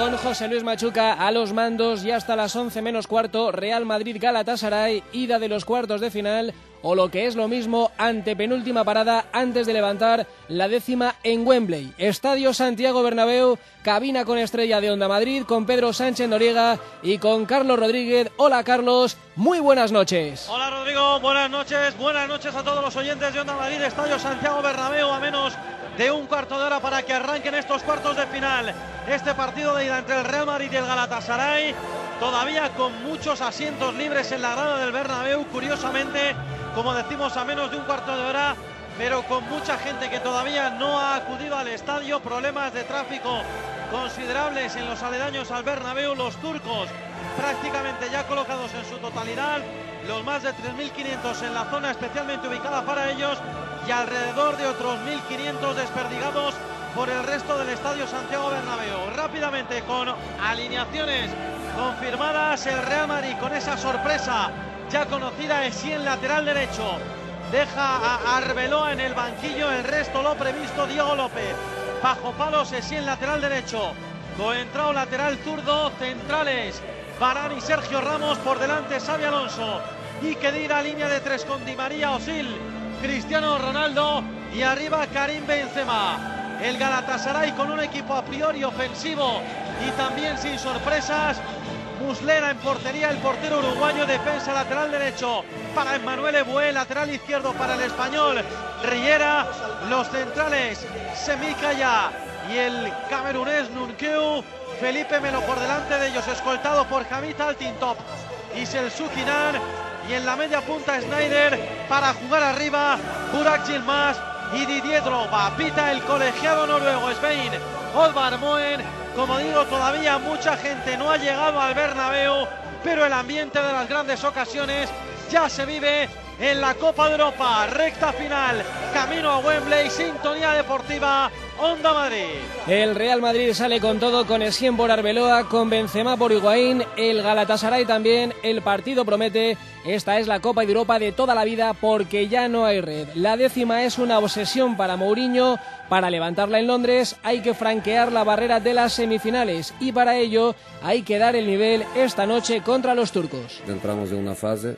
con José Luis Machuca a los mandos y hasta las 11 menos cuarto, Real Madrid-Galatasaray, ida de los cuartos de final, o lo que es lo mismo, antepenúltima parada antes de levantar la 10ª en Wembley. Estadio Santiago Bernabéu, cabina con estrella de Onda Madrid, con Pedro Sánchez Noriega y con Carlos Rodríguez. Hola Carlos, muy buenas noches. Hola Rodrigo, buenas noches a todos los oyentes de Onda Madrid. Estadio Santiago Bernabéu, a menos de un cuarto de hora para que arranquen estos cuartos de final. Este partido de ida entre el Real Madrid y el Galatasaray, todavía con muchos asientos libres en la grada del Bernabéu, curiosamente, como decimos, a menos de un cuarto de hora, pero con mucha gente que todavía no ha acudido al estadio, problemas de tráfico considerables en los aledaños al Bernabéu, los turcos prácticamente ya colocados en su totalidad, los más de 3.500 en la zona especialmente ubicada para ellos y alrededor de otros 1.500 desperdigados por el resto del estadio Santiago Bernabéu. Rápidamente, con alineaciones confirmadas, el Real Madrid con esa sorpresa ya conocida, Essien lateral derecho, deja a Arbeloa en el banquillo, el resto lo previsto, Diego López bajo palos, Essien lateral derecho, Coentrao lateral zurdo, centrales Varane y Sergio Ramos, por delante Xabi Alonso y Khedira, línea de tres con Di María, Özil, Cristiano Ronaldo y arriba Karim Benzema. El Galatasaray con un equipo a priori ofensivo y también sin sorpresas. Muslera en portería, el portero uruguayo, defensa lateral derecho para Emmanuel Eboué, lateral izquierdo para el español Riera, los centrales Semikaya y el camerunés Nunkeu, Felipe Melo por delante de ellos, escoltado por Hamid Altintop y Selçuk Inan, y en la media punta Sneijder para jugar arriba Burak Yilmaz y Didier Drogba. Pita el colegiado noruego Svein Oddvar Moen. Como digo, todavía mucha gente no ha llegado al Bernabéu, pero el ambiente de las grandes ocasiones ya se vive en la Copa de Europa. Recta final, camino a Wembley, sintonía deportiva, Onda Madrid. El Real Madrid sale con todo, con Essien por Arbeloa, con Benzema por Higuaín, el Galatasaray también. El partido promete. Esta es la Copa de Europa de toda la vida porque ya no hay red. La 10ª es una obsesión para Mourinho. Para levantarla en Londres hay que franquear la barrera de las semifinales y para ello hay que dar el nivel esta noche contra los turcos. Entramos en una fase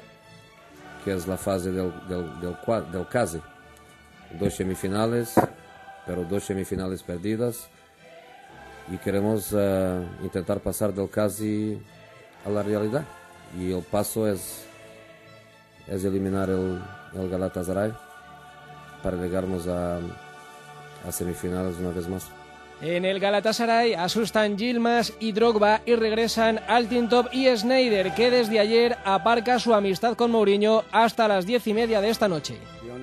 que es la fase del casi. 2 semifinales, pero 2 semifinales perdidas y queremos intentar pasar del casi a la realidad. Y el paso es eliminar el Galatasaray para llegarnos a semifinales una vez más. En el Galatasaray asustan Yilmaz y Drogba y regresan Altintop y Sneijder, que desde ayer aparca su amistad con Mourinho hasta las 10:30 de esta noche.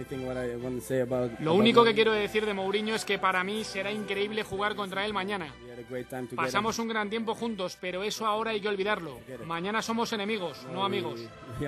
Lo único que quiero decir de Mourinho es que para mí será increíble jugar contra él mañana. Pasamos un gran tiempo juntos, pero eso ahora hay que olvidarlo. Mañana somos enemigos, no amigos.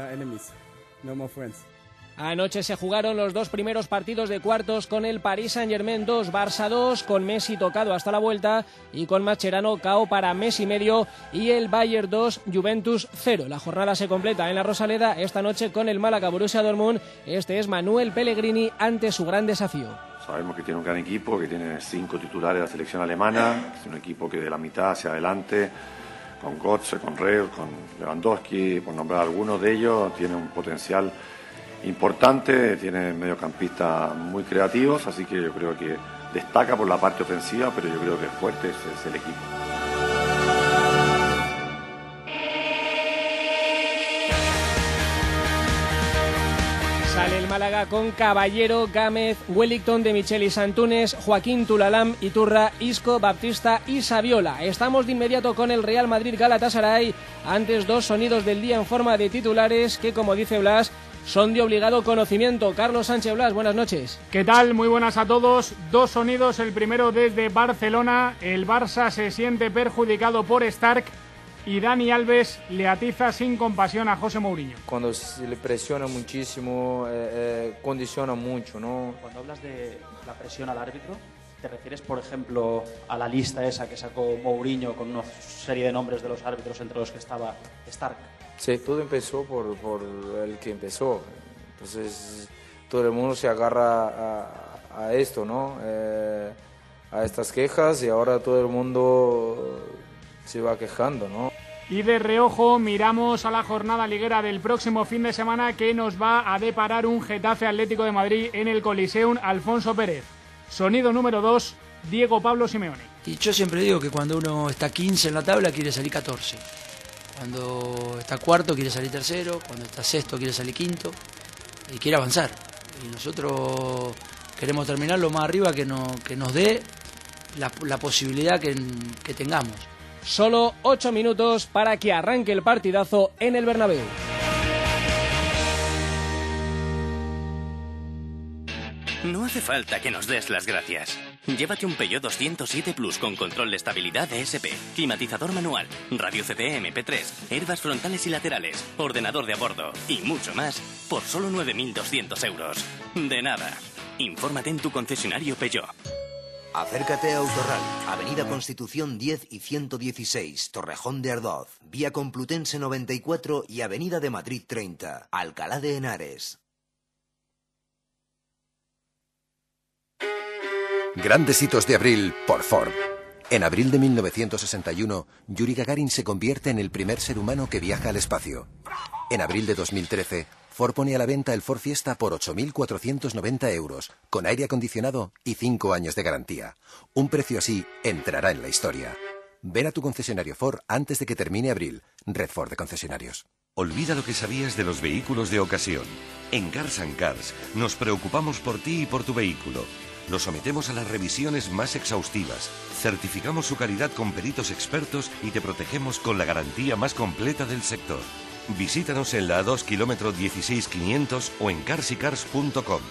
Anoche se jugaron los 2 primeros partidos de cuartos con el Paris Saint-Germain 2, Barça 2, con Messi tocado hasta la vuelta y con Mascherano KO para mes y medio, y el Bayern 2, Juventus 0. La jornada se completa en la Rosaleda esta noche con el Málaga Borussia Dortmund. Este es Manuel Pellegrini ante su gran desafío. Sabemos que tiene un gran equipo, que tiene 5 titulares de la selección alemana, es un equipo que de la mitad hacia adelante, con Götze, con Reus, con Lewandowski, por nombrar algunos de ellos, tiene un potencial importante, tiene mediocampistas muy creativos, así que yo creo que destaca por la parte ofensiva, pero yo creo que fuerte es el equipo. Sale el Málaga con Caballero, Gámez, Wellington, De Michelis, Antunes, Joaquín, Tulalam, Iturra, Isco, Baptista y Saviola. Estamos de inmediato con el Real Madrid Galatasaray. Antes 2 sonidos del día en forma de titulares que, como dice Blas, son de obligado conocimiento. Carlos Sánchez Blas, buenas noches. ¿Qué tal? Muy buenas a todos. 2 sonidos, el primero desde Barcelona. El Barça se siente perjudicado por Stark y Dani Alves le atiza sin compasión a José Mourinho. Cuando se le presiona muchísimo, condiciona mucho, ¿no? Cuando hablas de la presión al árbitro, ¿te refieres, por ejemplo, a la lista esa que sacó Mourinho con una serie de nombres de los árbitros entre los que estaba Stark? Sí, todo empezó por el que empezó. Entonces, todo el mundo se agarra a esto, ¿no? A estas quejas, y ahora todo el mundo se va quejando, ¿no? Y de reojo miramos a la jornada liguera del próximo fin de semana, que nos va a deparar un Getafe Atlético de Madrid en el Coliseum Alfonso Pérez. Sonido número 2, Diego Pablo Simeone. Y yo siempre digo que cuando uno está 15 en la tabla quiere salir 14. Cuando está cuarto quiere salir tercero, cuando está sexto quiere salir quinto y quiere avanzar. Y nosotros queremos terminar lo más arriba que nos dé la posibilidad que tengamos. Solo 8 minutos para que arranque el partidazo en el Bernabéu. No hace falta que nos des las gracias. Llévate un Peugeot 207 Plus con control de estabilidad ESP, climatizador manual, radio CD MP3, airbags frontales y laterales, ordenador de a bordo y mucho más por solo 9.200 euros. De nada. Infórmate en tu concesionario Peugeot. Acércate a Autorral, Avenida Constitución 10 y 116, Torrejón de Ardoz, Vía Complutense 94 y Avenida de Madrid 30, Alcalá de Henares. Grandes hitos de abril por Ford. En abril de 1961, Yuri Gagarin se convierte en el primer ser humano que viaja al espacio. En abril de 2013, Ford pone a la venta el Ford Fiesta por 8.490 euros, con aire acondicionado y 5 años de garantía. Un precio así entrará en la historia. Ven a tu concesionario Ford antes de que termine abril. Red Ford de concesionarios. Olvida lo que sabías de los vehículos de ocasión. En Cars & Cars nos preocupamos por ti y por tu vehículo. Lo sometemos a las revisiones más exhaustivas, certificamos su calidad con peritos expertos y te protegemos con la garantía más completa del sector. Visítanos en la A2 kilómetro 16500 o en carsycars.com.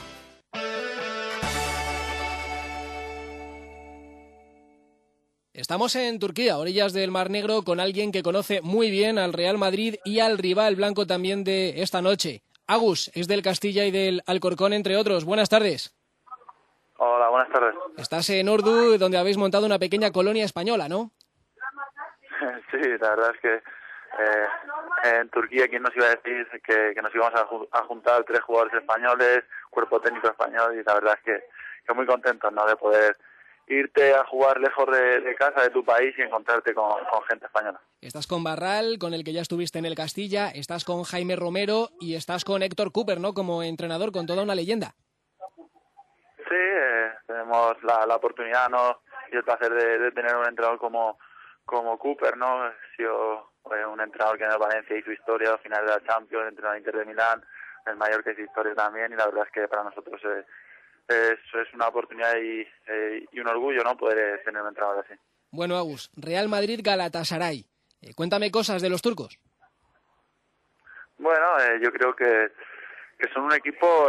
Estamos en Turquía, orillas del Mar Negro, con alguien que conoce muy bien al Real Madrid y al rival blanco también de esta noche. Agus, es del Castilla y del Alcorcón, entre otros. Buenas tardes. Hola, buenas tardes. Estás en Ordu, donde habéis montado una pequeña colonia española, ¿no? Sí, la verdad es que en Turquía, ¿quién nos iba a decir que nos íbamos a juntar 3 jugadores españoles, cuerpo técnico español? Y la verdad es que muy contentos, ¿no?, de poder irte a jugar lejos de casa, de tu país, y encontrarte con gente española. Estás con Barral, con el que ya estuviste en el Castilla, estás con Jaime Romero y estás con Héctor Cooper, ¿no?, como entrenador, con toda una leyenda. Sí, tenemos la oportunidad, ¿no?, y el placer de tener un entrenador como Cooper, ¿no? Ha sido un entrenador que en el Valencia hizo historia, al final de la Champions, entrenador Inter de Milán, el Mallorca hizo historia también, y la verdad es que para nosotros es una oportunidad y un orgullo, ¿no?, poder tener un entrenador así. Bueno, Agus, Real Madrid Galatasaray. Cuéntame cosas de los turcos. Bueno, yo creo que son un equipo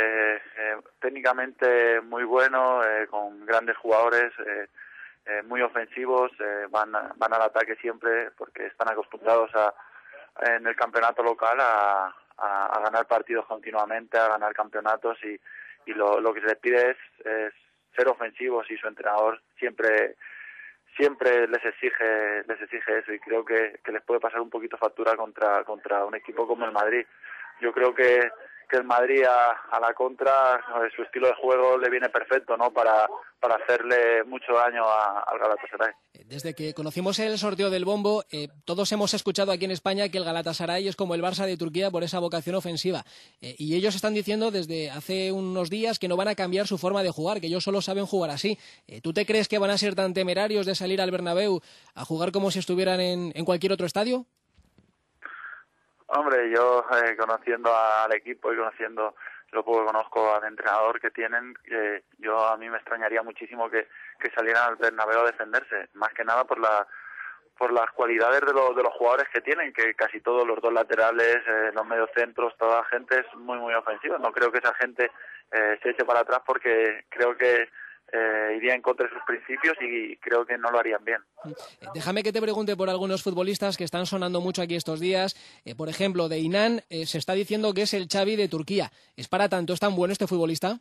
técnicamente muy bueno, con grandes jugadores, muy ofensivos, van al ataque siempre porque están acostumbrados en el campeonato local a ganar partidos continuamente, a ganar campeonatos, y lo que se les pide es ser ofensivos, y su entrenador siempre les exige eso, y creo que les puede pasar un poquito factura contra un equipo como el Madrid. Yo creo que el Madrid a la contra, su estilo de juego le viene perfecto, ¿no?, para hacerle mucho daño al Galatasaray. Desde que conocimos el sorteo del bombo, todos hemos escuchado aquí en España que el Galatasaray es como el Barça de Turquía por esa vocación ofensiva. Y ellos están diciendo desde hace unos días que no van a cambiar su forma de jugar, que ellos solo saben jugar así. ¿Tú te crees que van a ser tan temerarios de salir al Bernabéu a jugar como si estuvieran en cualquier otro estadio? Hombre, yo conociendo al equipo y conociendo lo poco que conozco al entrenador que tienen, a mí me extrañaría muchísimo que salieran al Bernabéu a defenderse, más que nada por las cualidades de los jugadores que tienen, que casi todos, los dos laterales, los mediocentros, toda la gente es muy muy ofensiva. No creo que esa gente se eche para atrás, porque creo que iría en contra de sus principios, y creo que no lo harían bien. Déjame que te pregunte por algunos futbolistas que están sonando mucho aquí estos días. Por ejemplo, de Inan se está diciendo que es el Xavi de Turquía. ¿Es para tanto? ¿Es tan bueno este futbolista?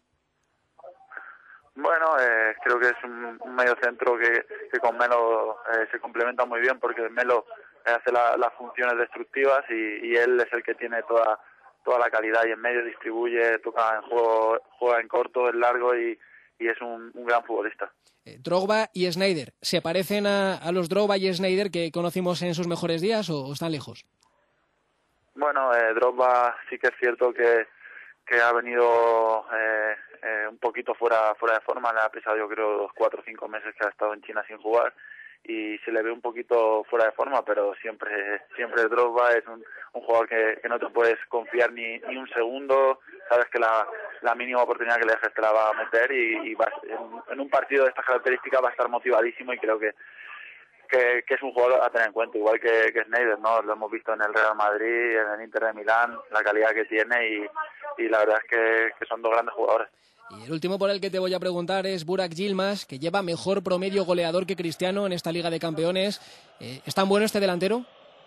Bueno, creo que es un mediocentro que con Melo se complementa muy bien, porque Melo hace las funciones destructivas y él es el que tiene toda la calidad, y en medio distribuye, toca en juego, juega en corto, en largo, y es un gran futbolista. Drogba y Sneijder, ¿se parecen a los Drogba y Sneijder que conocimos en sus mejores días o están lejos? Bueno, Drogba sí que es cierto que ha venido un poquito fuera de forma. Le ha pesado, yo creo, 2, 4, 5 meses que ha estado en China sin jugar y se le ve un poquito fuera de forma, pero siempre Drogba es un jugador que no te puedes confiar ni un segundo. Sabes que la mínima oportunidad que le dejes te la va a meter y va, en un partido de estas características va a estar motivadísimo, y creo que es un jugador a tener en cuenta, igual que Sneijder, ¿no? Lo hemos visto en el Real Madrid, en el Inter de Milán, la calidad que tiene, y la verdad es que son dos grandes jugadores. Y el último por el que te voy a preguntar es Burak Yilmaz, que lleva mejor promedio goleador que Cristiano en esta Liga de Campeones. ¿Es tan bueno este delantero?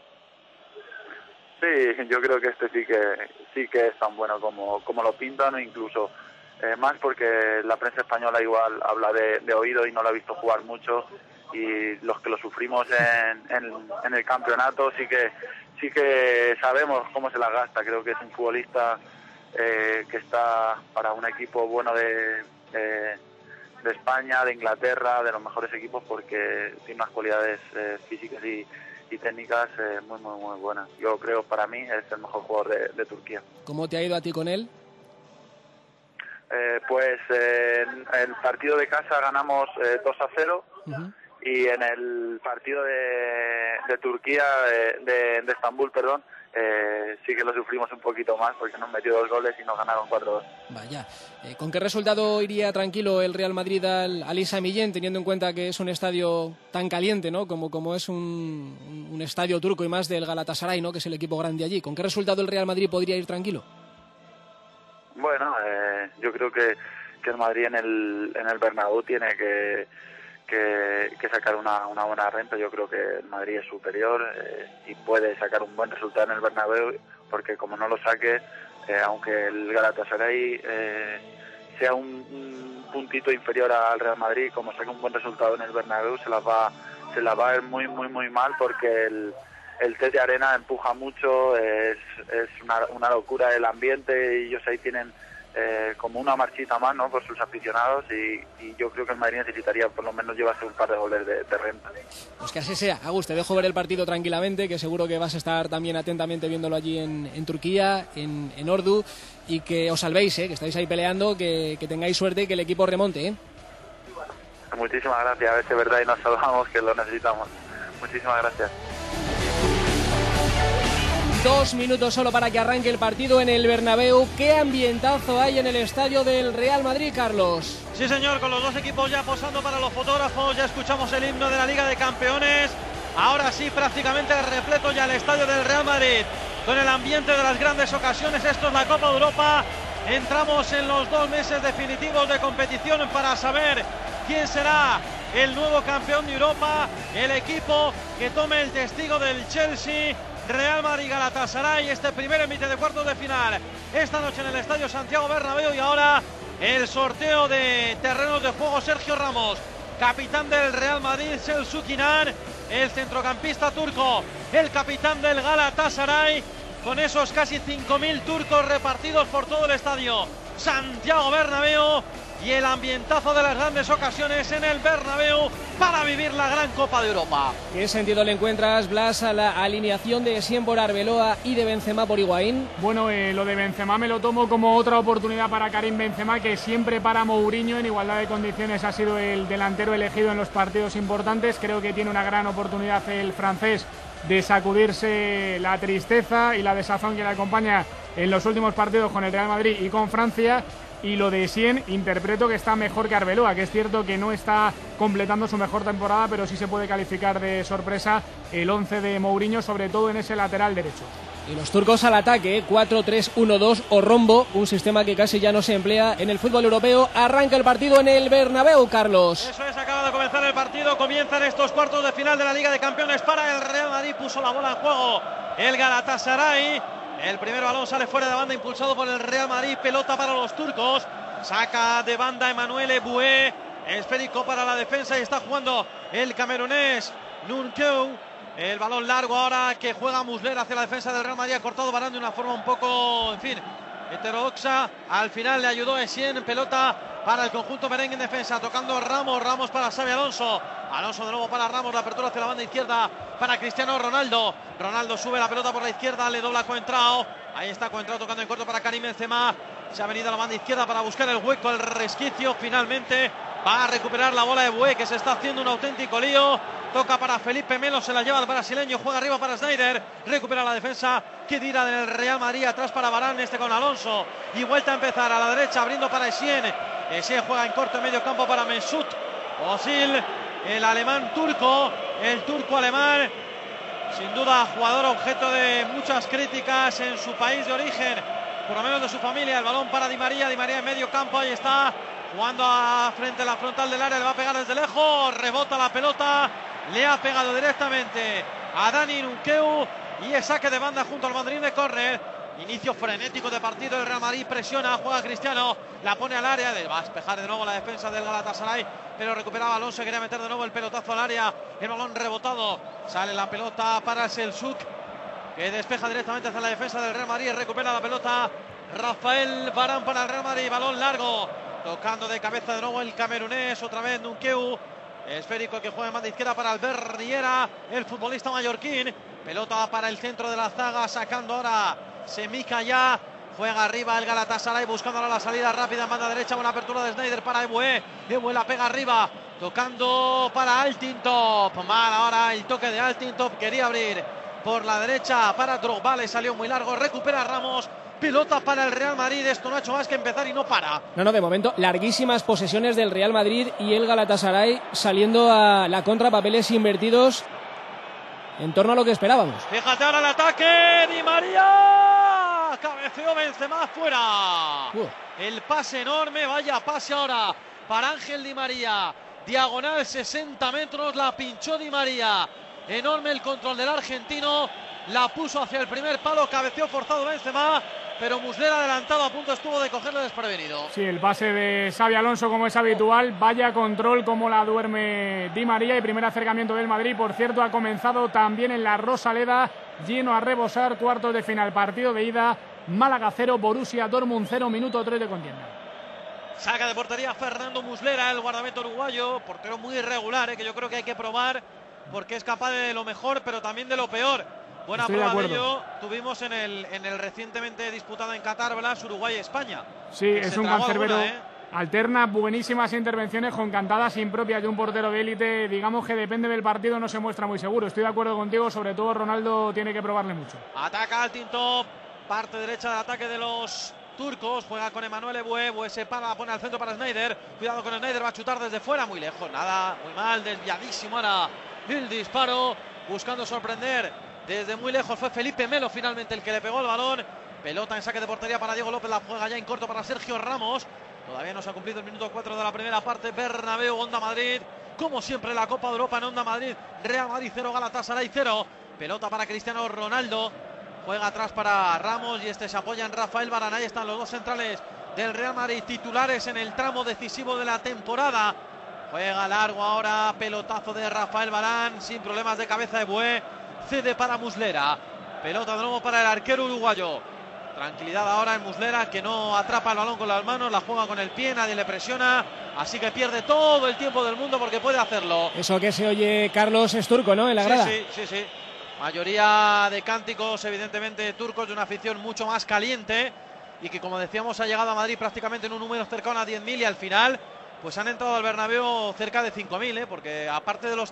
Sí, yo creo que este sí que es tan bueno como lo pintan, o incluso más, porque la prensa española igual habla de oído y no lo ha visto jugar mucho, y los que lo sufrimos en el campeonato sí que sabemos cómo se la gasta. Creo que es un futbolista que está para un equipo bueno de España, de Inglaterra, de los mejores equipos, porque tiene unas cualidades físicas y técnicas muy buenas. Yo creo, para mí, es el mejor jugador de Turquía. ¿Cómo te ha ido a ti con él? Pues en el partido de casa ganamos 2-0. Uh-huh. Y en el partido de Turquía, de Estambul, perdón, sí que lo sufrimos un poquito más, porque nos metió 2 goles y nos ganaron 4-2. Vaya, ¿con qué resultado iría tranquilo el Real Madrid al Issa Millén, teniendo en cuenta que es un estadio tan caliente, ¿no? como es un estadio turco, y más del Galatasaray, ¿no? Que es el equipo grande allí? ¿Con qué resultado el Real Madrid podría ir tranquilo? Bueno, yo creo que el Madrid en el Bernabéu tiene que sacar una buena renta. Yo creo que el Madrid es superior y puede sacar un buen resultado en el Bernabéu, porque como no lo saque, aunque el Galatasaray sea un puntito inferior al Real Madrid, como saque un buen resultado en el Bernabéu, se la va a ver muy mal, porque el Tete Arena empuja mucho, es una locura el ambiente, y ellos ahí tienen como una marchita más, ¿no?, por sus aficionados, y yo creo que el Madrid necesitaría por lo menos llevarse un par de goles de renta. Pues que así sea. Agus, te dejo ver el partido tranquilamente, que seguro que vas a estar también atentamente viéndolo allí en Turquía, en Ordu, y que os salvéis, que estáis ahí peleando, que tengáis suerte y que el equipo remonte. Muchísimas gracias, a ver si es verdad y nos salvamos, que lo necesitamos. Muchísimas gracias. 2 minutos solo para que arranque el partido en el Bernabéu. ¿Qué ambientazo hay en el estadio del Real Madrid, Carlos? Sí, señor, con los dos equipos ya posando para los fotógrafos. Ya escuchamos el himno de la Liga de Campeones. Ahora sí, prácticamente repleto ya el estadio del Real Madrid, con el ambiente de las grandes ocasiones. Esto es la Copa de Europa. Entramos en los 2 meses definitivos de competición para saber quién será el nuevo campeón de Europa, el equipo que tome el testigo del Chelsea. Real Madrid Galatasaray, este primer envite de cuartos de final esta noche en el Estadio Santiago Bernabéu. Y ahora el sorteo de terrenos de juego. Sergio Ramos, capitán del Real Madrid, Selçuk İnan, el centrocampista turco, el capitán del Galatasaray, con esos casi 5.000 turcos repartidos por todo el estadio Santiago Bernabéu, y el ambientazo de las grandes ocasiones en el Bernabéu para vivir la gran Copa de Europa. ¿Qué sentido le encuentras, Blas, a la alineación de Essien por Arbeloa y de Benzema por Higuaín? Bueno, lo de Benzema me lo tomo como otra oportunidad para Karim Benzema, que siempre para Mourinho en igualdad de condiciones ha sido el delantero elegido en los partidos importantes. Creo que tiene una gran oportunidad el francés de sacudirse la tristeza y la desazón que le acompaña en los últimos partidos con el Real Madrid y con Francia. Y lo de Essien, interpreto que está mejor que Arbeloa, que es cierto que no está completando su mejor temporada, pero sí se puede calificar de sorpresa el 11 de Mourinho, sobre todo en ese lateral derecho. Y los turcos al ataque, 4-3-1-2 o rombo, un sistema que casi ya no se emplea en el fútbol europeo. Arranca el partido en el Bernabéu, Carlos. Eso es, acaba de comenzar el partido, comienzan estos cuartos de final de la Liga de Campeones para el Real Madrid. Puso la bola en juego el Galatasaray. El primer balón sale fuera de banda, impulsado por el Real Madrid. Pelota para los turcos. Saca de banda Emmanuel Eboué. Esférico para la defensa y está jugando el camerunés Nunqueu. El balón largo ahora que juega Muslera hacia la defensa del Real Madrid. Ha cortado Varane de una forma un poco, en fin, heterodoxa. Al final le ayudó Essien. Pelota para el conjunto merengue en defensa, tocando Ramos para Xabi Alonso. Alonso de nuevo para Ramos, la apertura hacia la banda izquierda para Cristiano Ronaldo. Ronaldo sube la pelota por la izquierda, le dobla a Coentrao. Ahí está Coentrao tocando en corto para Karim Benzema. Se ha venido a la banda izquierda para buscar el hueco, el resquicio. Finalmente va a recuperar la bola de Bué, que se está haciendo un auténtico lío. Toca para Felipe Melo, se la lleva el brasileño, juega arriba para Sneijder, recupera la defensa que tira del Real Madrid, atrás para Varane, con Alonso, y vuelta a empezar a la derecha, abriendo para Essien. Essien juega en corto en medio campo para Mesut Özil, el alemán turco, el turco alemán, sin duda jugador objeto de muchas críticas en su país de origen, por lo menos de su familia. El balón para Di María en medio campo, ahí está, jugando frente a la frontal del área, le va a pegar desde lejos, rebota la pelota, le ha pegado directamente a Dani Nunqueu y es saque de banda junto al banderín de córner. Inicio frenético de partido, el Real Madrid presiona, juega Cristiano, la pone al área, va a despejar de nuevo la defensa del Galatasaray, pero recuperaba Alonso, quería meter de nuevo el pelotazo al área, el balón rebotado, sale la pelota para Selçuk, que despeja directamente hacia la defensa del Real Madrid, recupera la pelota Rafael Varane para el Real Madrid, balón largo, tocando de cabeza de nuevo el camerunés, otra vez Nunqueu, esférico que juega en banda izquierda para Albert Riera, el futbolista mallorquín, pelota para el centro de la zaga, sacando ahora Semica ya, juega arriba el Galatasaray buscando la salida rápida en banda derecha, buena apertura de Sneijder para Eboué, Eboué la pega arriba, tocando para Altintop, mal ahora el toque de Altintop, quería abrir por la derecha para Drogba, le salió muy largo, recupera Ramos. Pelota para el Real Madrid, esto no ha hecho más que empezar y no para. No, de momento, larguísimas posesiones del Real Madrid y el Galatasaray saliendo a la contra, papeles invertidos en torno a lo que esperábamos. Fíjate ahora el ataque, Di María, cabeceó Benzema fuera. El pase enorme, vaya pase ahora para Ángel Di María, diagonal 60 metros, la pinchó Di María, enorme el control del argentino, la puso hacia el primer palo, cabeceó forzado Benzema, pero Muslera adelantado a punto estuvo de cogerle desprevenido. Sí, el pase de Xabi Alonso como es habitual, vaya control como la duerme Di María y primer acercamiento del Madrid, por cierto ha comenzado también en la Rosaleda, lleno a rebosar, cuartos de final, partido de ida, Málaga 0, Borussia Dortmund 0, minuto 3 de contienda. Saca de portería Fernando Muslera, el guardameta uruguayo, portero muy irregular, que yo creo que hay que probar porque es capaz de lo mejor pero también de lo peor. Buena prueba de ello tuvimos en el recientemente disputado en Qatar, Blas, Uruguay-España. Sí, es un cancerbero. Alterna buenísimas intervenciones con cantadas impropias de un portero de élite. Digamos que depende del partido, no se muestra muy seguro. Estoy de acuerdo contigo, sobre todo Ronaldo tiene que probarle mucho. Ataca Altintop, parte derecha del ataque de los turcos, juega con Emmanuel Eboué, Eboué se para, la pone al centro para Sneijder. Cuidado con Sneijder, va a chutar desde fuera, muy lejos, nada, muy mal, desviadísimo ahora el disparo, buscando sorprender. Desde muy lejos fue Felipe Melo finalmente el que le pegó el balón. Pelota en saque de portería para Diego López, la juega ya en corto para Sergio Ramos. Todavía no se ha cumplido el minuto 4 de la primera parte. Bernabéu, Onda Madrid. Como siempre la Copa de Europa en Onda Madrid. Real Madrid 0, Galatasaray 0. Pelota para Cristiano Ronaldo. Juega atrás para Ramos y este se apoya en Rafael Varane. Ahí están los dos centrales del Real Madrid, titulares en el tramo decisivo de la temporada. Juega largo ahora, pelotazo de Rafael Varane, sin problemas de cabeza de Bué. Cede para Muslera, pelota de nuevo para el arquero uruguayo. Tranquilidad ahora en Muslera, que no atrapa el balón con las manos, la juega con el pie, nadie le presiona, así que pierde todo el tiempo del mundo porque puede hacerlo. Eso que se oye, Carlos, es turco, ¿no? En la grada. Sí. Mayoría de cánticos, evidentemente turcos, de una afición mucho más caliente y que, como decíamos, ha llegado a Madrid prácticamente en un número cercano a 10.000 y al final pues han entrado al Bernabéu cerca de 5.000, porque aparte de los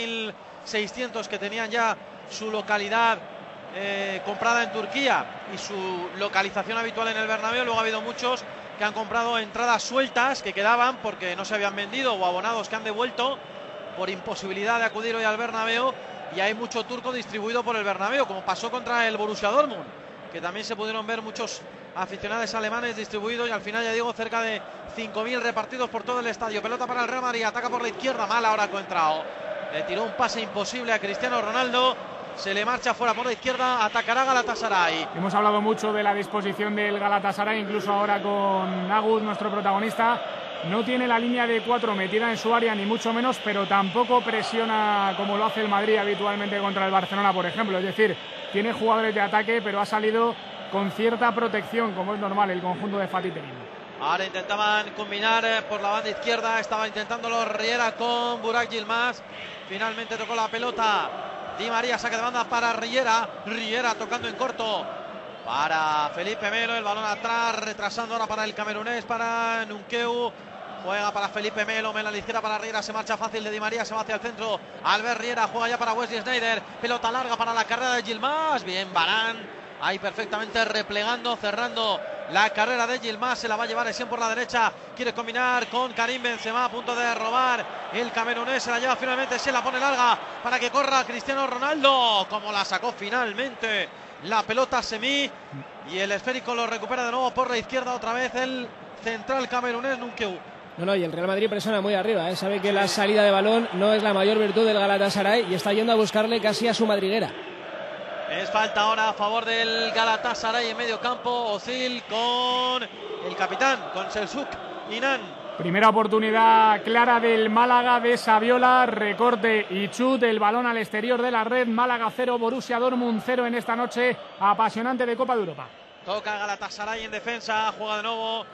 3.600 que tenían ya su localidad comprada en Turquía y su localización habitual en el Bernabéu, luego ha habido muchos que han comprado entradas sueltas que quedaban porque no se habían vendido, o abonados que han devuelto por imposibilidad de acudir hoy al Bernabéu, y hay mucho turco distribuido por el Bernabéu, como pasó contra el Borussia Dortmund, que también se pudieron ver muchos aficionados alemanes distribuidos, y al final, ya digo, cerca de 5.000 repartidos por todo el estadio. Pelota para el Real Madrid, ataca por la izquierda, mal ahora Coentrao, le tiró un pase imposible a Cristiano Ronaldo, se le marcha fuera por la izquierda, atacará Galatasaray. Hemos hablado mucho de la disposición del Galatasaray, incluso ahora con Agus, nuestro protagonista. No tiene la línea de 4 metida en su área, ni mucho menos, pero tampoco presiona como lo hace el Madrid habitualmente contra el Barcelona, por ejemplo. Es decir, tiene jugadores de ataque, pero ha salido con cierta protección, como es normal, el conjunto de Fatih Terim. Ahora intentaban combinar por la banda izquierda, estaba intentándolo Riera con Burak Yilmaz. Finalmente tocó la pelota Di María, saque de banda para Riera. Riera tocando en corto para Felipe Melo, el balón atrás, retrasando ahora para el camerunés, para Nunkeu. Juega para Felipe Melo, Melo a la izquierda para Riera, se marcha fácil de Di María, se va hacia el centro. Albert Riera juega ya para Wesley Sneijder, pelota larga para la carrera de Yilmaz. Bien Varane, ahí perfectamente replegando, cerrando la carrera de Yilmaz, se la va a llevar Essien por la derecha, quiere combinar con Karim Benzema, a punto de robar el camerunés, se la lleva finalmente, se la pone larga para que corra Cristiano Ronaldo, como la sacó finalmente la pelota Semi, y el esférico lo recupera de nuevo por la izquierda, otra vez el central camerunés Nunkeu. No, y el Real Madrid presiona muy arriba, ¿eh? Sabe que la salida de balón no es la mayor virtud del Galatasaray y está yendo a buscarle casi a su madriguera. Es falta ahora a favor del Galatasaray en medio campo. Özil con el capitán, con Selçuk Inan. Primera oportunidad clara del Málaga de Saviola, recorte y chut, el balón al exterior de la red. Málaga 0, Borussia Dortmund 0 en esta noche apasionante de Copa de Europa. Toca Galatasaray en defensa, juega de nuevo.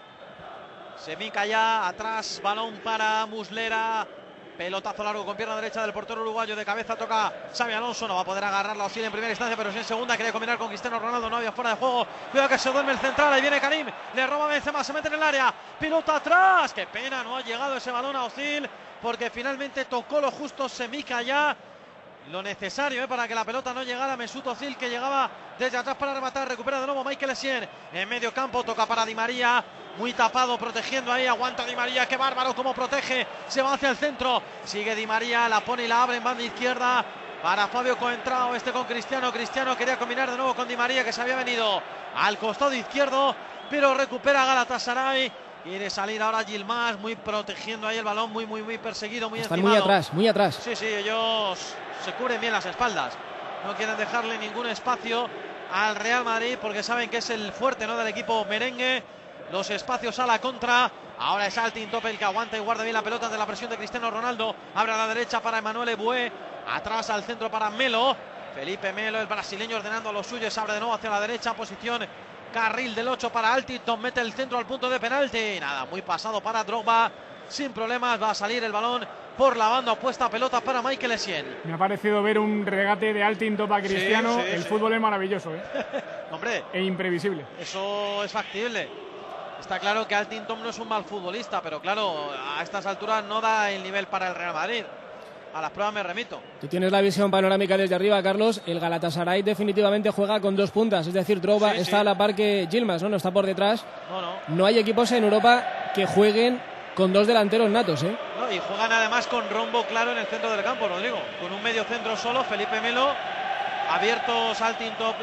Se mica ya, atrás, balón para Muslera. Pelotazo largo con pierna derecha del portero uruguayo, de cabeza toca Xabi Alonso, no va a poder agarrarla Özil en primera instancia, pero sí en segunda, quería combinar con Cristiano Ronaldo, no había fuera de juego, cuidado que se duerme el central, ahí viene Karim, le roba Benzema, se mete en el área, pilota atrás, qué pena, no ha llegado ese balón a Özil, porque finalmente tocó lo justo, se mica ya, lo necesario para que la pelota no llegara. Mesut Özil, que llegaba desde atrás para rematar, recupera de nuevo Michael Essien en medio campo, toca para Di María, muy tapado, protegiendo ahí, aguanta Di María, qué bárbaro cómo protege, se va hacia el centro, sigue Di María, la pone y la abre en banda izquierda para Fabio Coentrao, con Cristiano. Cristiano quería combinar de nuevo con Di María, que se había venido al costado izquierdo, pero recupera Galatasaray. Quiere salir ahora Yilmaz, muy protegiendo ahí el balón, muy perseguido, muy Están encimado. muy atrás. Sí, ellos se cubren bien las espaldas. No quieren dejarle ningún espacio al Real Madrid porque saben que es el fuerte, ¿no?, del equipo merengue. Los espacios a la contra. Ahora es Altintop el que aguanta y guarda bien la pelota de la presión de Cristiano Ronaldo. Abre a la derecha para Emmanuel Eboué. Atrás al centro para Melo. Felipe Melo, el brasileño, ordenando a los suyos. Abre de nuevo hacia la derecha. Posición carril del 8 para Altintop. Mete el centro al punto de penalti. Nada, muy pasado para Drogba. Sin problemas va a salir el balón por la banda opuesta. Pelota para Michael Essien. Me ha parecido ver un regate de Altintop a Cristiano. Sí, el fútbol es maravilloso, Hombre, e imprevisible. Eso es factible. Está claro que Altintop no es un mal futbolista, pero claro, a estas alturas no da el nivel para el Real Madrid. A las pruebas me remito. Tú tienes la visión panorámica desde arriba, Carlos. El Galatasaray definitivamente juega con dos puntas, es decir, Drogba está a la par que Yilmaz, ¿no? Está por detrás. No hay equipos en Europa que jueguen con dos delanteros natos, ¿eh? No, y juegan además con rombo claro en el centro del campo, Rodrigo. Con un medio centro solo, Felipe Melo, abiertos Altintop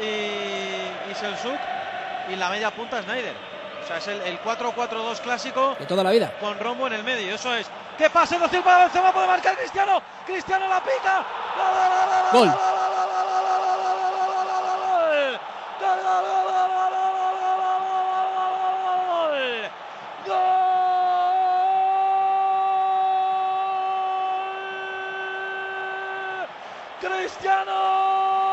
y Selçuk, y la media punta Sneijder. O sea, es el 4-4-2 clásico de toda la vida, con rombo en el medio. Eso es. ¡Qué pase de Özil para Benzema! Puede marcar Cristiano. Cristiano la pica. ¡Gol! Cristiano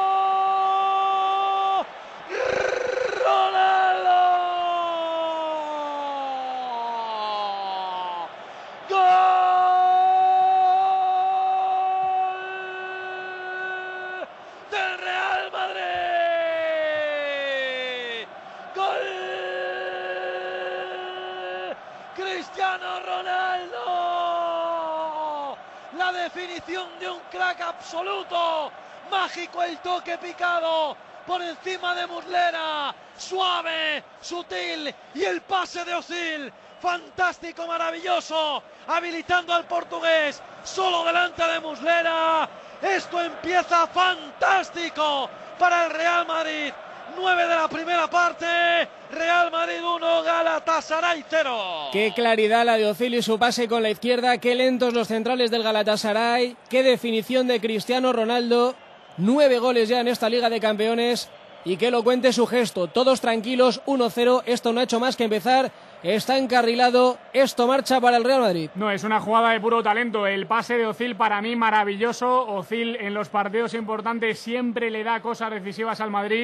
definición de un crack absoluto, mágico el toque picado por encima de Muslera, suave, sutil, y el pase de Özil, fantástico, maravilloso, habilitando al portugués solo delante de Muslera. Esto empieza fantástico para el Real Madrid. 9 de la primera parte, Real Madrid 1, Galatasaray 0. Qué claridad la de Özil y su pase con la izquierda, qué lentos los centrales del Galatasaray, qué definición de Cristiano Ronaldo, 9 goles ya en esta Liga de Campeones, y qué elocuente su gesto, todos tranquilos, 1-0, esto no ha hecho más que empezar, está encarrilado, esto marcha para el Real Madrid. No, es una jugada de puro talento, el pase de Özil para mí maravilloso. Özil en los partidos importantes siempre le da cosas decisivas al Madrid,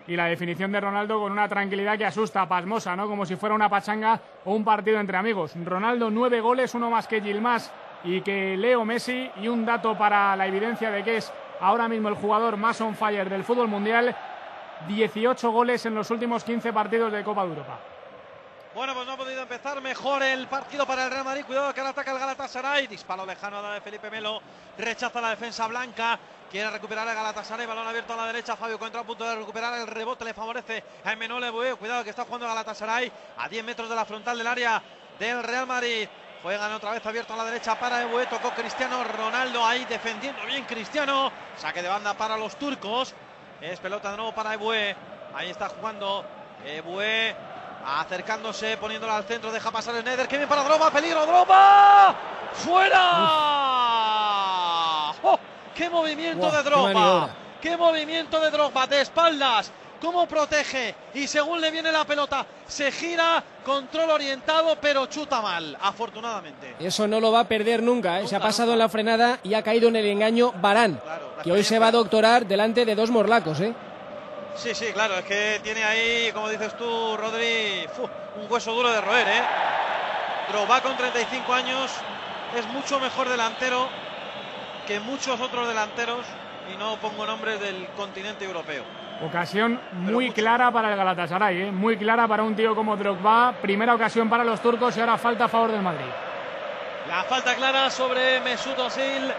y la definición de Ronaldo con una tranquilidad que asusta, pasmosa, ¿no? Como si fuera una pachanga o un partido entre amigos. Ronaldo 9 goles, uno más que Yilmaz y que Leo Messi, y un dato para la evidencia de que es ahora mismo el jugador más on fire del fútbol mundial, 18 goles en los últimos 15 partidos de Copa de Europa. Bueno, pues no ha podido empezar mejor el partido para el Real Madrid. Cuidado que ahora ataca el Galatasaray. Disparo lejano a la de Felipe Melo. Rechaza la defensa blanca. Quiere recuperar el Galatasaray. Balón abierto a la derecha. Fabio Coentrao a punto de recuperar. El rebote le favorece a Emmanuel Eboué. Cuidado que está jugando el Galatasaray a 10 metros de la frontal del área del Real Madrid. Juegan otra vez abierto a la derecha para Eboué. Tocó Cristiano Ronaldo ahí defendiendo bien Cristiano. Saque de banda para los turcos. Es pelota de nuevo para Eboué. Ahí está jugando Eboué. Acercándose, poniéndola al centro, deja pasar Sneijder, que bien para Drogba, peligro, Drogba, ¡fuera! ¡Oh! ¡Qué movimiento de Drogba! ¡Qué movimiento de Drogba! De espaldas, cómo protege, y según le viene la pelota, se gira, control orientado, pero chuta mal, afortunadamente. Eso no lo va a perder nunca, ¿eh? Se ha pasado en la frenada y ha caído en el engaño Varane, que hoy se va a doctorar delante de dos morlacos, ¿eh? Sí, sí, claro, es que tiene ahí, como dices tú, Rodri, un hueso duro de roer, ¿eh? Drogba con 35 años es mucho mejor delantero que muchos otros delanteros, y no pongo nombres del continente europeo. Ocasión muy clara para el Galatasaray, ¿eh? Muy clara para un tío como Drogba. Primera ocasión para los turcos y ahora falta a favor del Madrid. La falta clara sobre Mesut Özil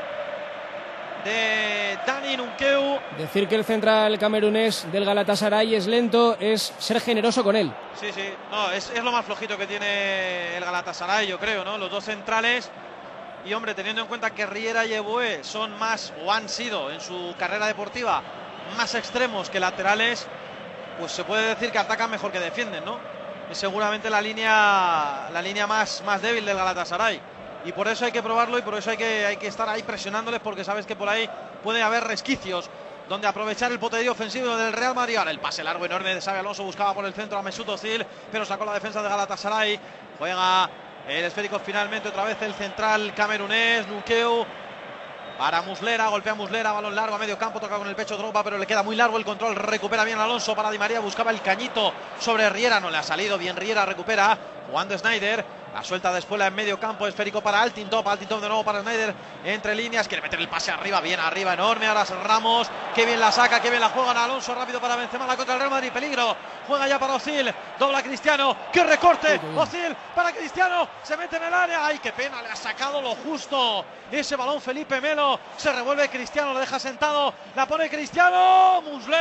de Dani Nunkeu. Decir que el central camerunés del Galatasaray es lento es ser generoso con él. Sí, sí, no, es lo más flojito que tiene el Galatasaray, yo creo, ¿no? Los dos centrales. Y hombre, teniendo en cuenta que Riera y Eboué son más, o han sido en su carrera deportiva, más extremos que laterales, pues se puede decir que atacan mejor que defienden, ¿no? Es seguramente la línea más débil del Galatasaray. Y por eso hay que probarlo, y por eso hay que estar ahí presionándoles, porque sabes que por ahí puede haber resquicios donde aprovechar el poderío ofensivo del Real Madrid. Ahora el pase largo enorme de Xabi Alonso, buscaba por el centro a Mesut Özil, pero sacó la defensa de Galatasaray. Juega el esférico finalmente otra vez el central camerunés, Nunkeu. Para Muslera, golpea Muslera, balón largo a medio campo, toca con el pecho Drogba, pero le queda muy largo el control, recupera bien Alonso para Di María, buscaba el cañito sobre Riera, no le ha salido bien Riera, recupera, jugando Sneijder, la suelta después en medio campo, esférico para Altintop de nuevo para Sneijder, entre líneas, quiere meter el pase arriba, bien arriba, enorme, ahora Ramos, que bien la saca, que bien la juegan, Alonso rápido para Benzema, la contra el Real Madrid, peligro, juega ya para Özil, dobla Cristiano, que recorte, Özil para Cristiano, se mete en el área, ay qué pena, le ha sacado lo justo, ese balón Felipe Melo, se revuelve Cristiano, lo deja sentado, la pone Cristiano,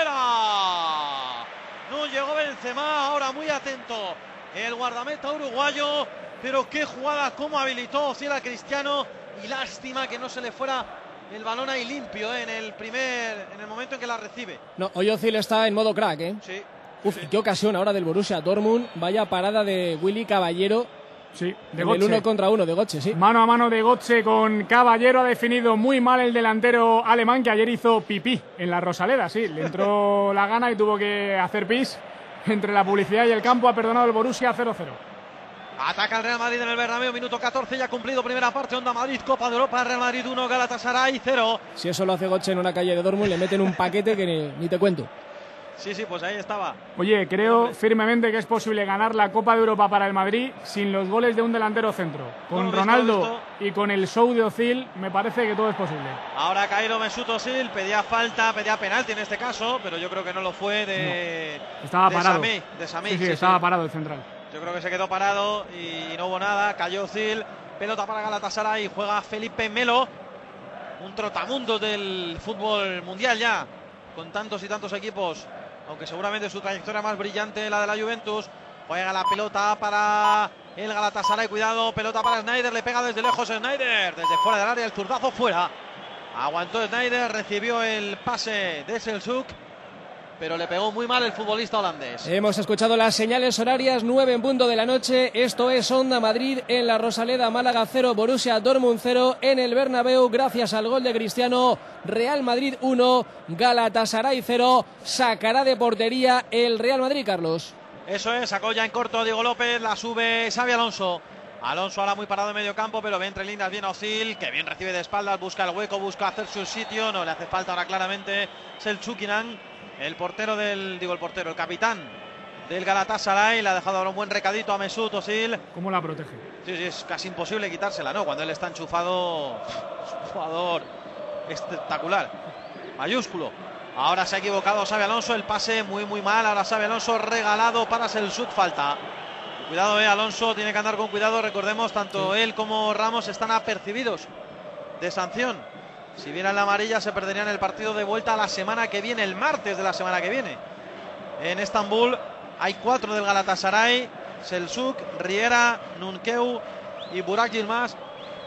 Muslera, no llegó Benzema, ahora muy atento el guardameta uruguayo, pero qué jugada, cómo habilitó Özil a Cristiano, y lástima que no se le fuera el balón ahí limpio, en el momento en que la recibe. No, hoy Özil está en modo crack, ¿eh? Sí. Uf, qué ocasión ahora del Borussia Dortmund, vaya parada de Willy Caballero. Sí, de el Götze. 1 contra 1 de Götze, sí. Mano a mano de Götze con Caballero, ha definido muy mal el delantero alemán, que ayer hizo pipí en la Rosaleda, sí, le entró la gana y tuvo que hacer pis entre la publicidad y el campo. Ha perdonado el Borussia 0-0. Ataca el Real Madrid en el Bernabéu, minuto 14, ya cumplido primera parte, Onda Madrid, Copa de Europa, Real Madrid 1, Galatasaray 0. Si eso lo hace Götze en una calle de Dortmund, le meten un paquete que ni te cuento. Sí, sí, pues ahí estaba. Oye, creo firmemente que es posible ganar la Copa de Europa para el Madrid sin los goles de un delantero centro. Con Ronaldo y con el show de Özil, me parece que todo es posible. Ahora ha caído Mesut Özil, pedía falta, pedía penalti en este caso, pero yo creo que no lo fue de... No, estaba parado. De Samí. Sí, estaba parado el central. Yo creo que se quedó parado y no hubo nada, cayó Özil, pelota para Galatasaray, juega Felipe Melo, un trotamundos del fútbol mundial ya, con tantos y tantos equipos, aunque seguramente su trayectoria más brillante la de la Juventus. Juega la pelota para el Galatasaray, cuidado, pelota para Sneijder, le pega desde lejos Sneijder, desde fuera del área, el zurdazo fuera, aguantó Sneijder, recibió el pase de Selçuk, pero le pegó muy mal el futbolista holandés. Hemos escuchado las señales horarias, 9 en punto de la noche. Esto es Onda Madrid en la Rosaleda, Málaga 0, Borussia Dortmund 0 en el Bernabéu, gracias al gol de Cristiano. Real Madrid 1, Galatasaray 0. Sacará de portería el Real Madrid, Carlos. Eso es, sacó ya en corto Diego López, la sube Xabi Alonso. Alonso ahora muy parado en medio campo, pero ve entre líneas bien Özil, que bien recibe de espaldas, busca el hueco, busca hacer su sitio, no le hace falta ahora claramente Selçuk Inan. el capitán del Galatasaray. Le ha dejado ahora un buen recadito a Mesut Özil. ¿Cómo la protege? Sí, es casi imposible quitársela, ¿no? Cuando él está enchufado, es un jugador espectacular, mayúsculo. Ahora se ha equivocado Xabi Alonso, el pase muy mal. Ahora Xabi Alonso regalado para Selçuk, falta. Cuidado, Alonso tiene que andar con cuidado. Recordemos, tanto él como Ramos están apercibidos de sanción. Si vieran la amarilla se perderían el partido de vuelta la semana que viene, el martes de la semana que viene. En Estambul hay 4 del Galatasaray: Selçuk, Riera, Nunkeu y Burak Yilmaz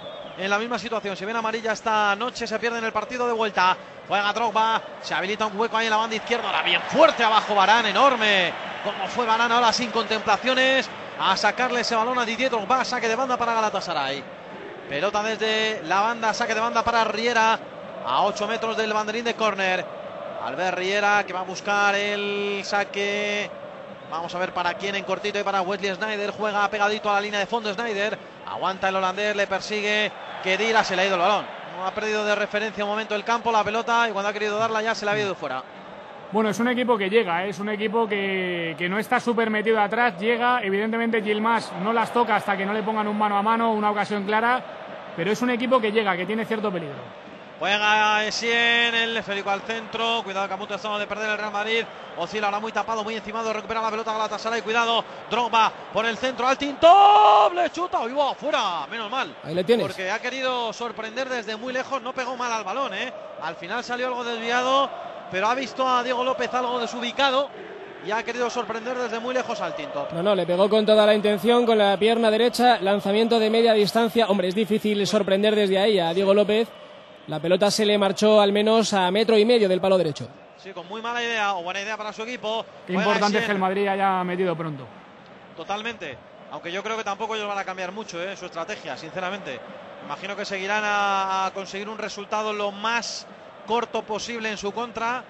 en la misma situación. Si ven amarilla esta noche se pierden el partido de vuelta. Juega Drogba, se habilita un hueco ahí en la banda izquierda. Ahora bien fuerte abajo Varane, enorme como fue Varane, ahora sin contemplaciones, a sacarle ese balón a Didier Drogba. Saque de banda para Galatasaray. Pelota desde la banda, saque de banda para Riera, a 8 metros del banderín de córner. Albert Riera, que va a buscar el saque. Vamos a ver para quién, en cortito, y para Wesley Sneijder. Juega pegadito a la línea de fondo Sneijder. Aguanta el holandés, le persigue Khedira, se le ha ido el balón. No ha perdido de referencia un momento el campo, la pelota, y cuando ha querido darla ya se le ha ido fuera. Bueno, es un equipo que llega, es un equipo que no está súper metido atrás. Llega, evidentemente Yilmaz no las toca hasta que no le pongan un mano a mano, una ocasión clara. Pero es un equipo que llega, que tiene cierto peligro. Juega Essien, el esférico al centro. Cuidado, que a punto estamos de perder el Real Madrid. Özil ahora muy tapado, muy encimado. Recupera la pelota Galatasaray. Cuidado, Drogba por el centro. Altintop, le chuta. ¡Uy, va! Fuera! Menos mal. Ahí le tienes. Porque ha querido sorprender desde muy lejos. No pegó mal al balón, ¿eh? Al final salió algo desviado, pero ha visto a Diego López algo desubicado y ha querido sorprender desde muy lejos Altintop. No, le pegó con toda la intención, con la pierna derecha. Lanzamiento de media distancia. Hombre, es difícil sorprender desde ahí a Diego López. La pelota se le marchó al menos a 1,5 metros del palo derecho. Sí, con muy mala idea o buena idea para su equipo. Qué importante es que el Madrid haya metido pronto. Totalmente. Aunque yo creo que tampoco ellos van a cambiar mucho su estrategia, sinceramente. Imagino que seguirán a conseguir un resultado lo más corto posible en su contra.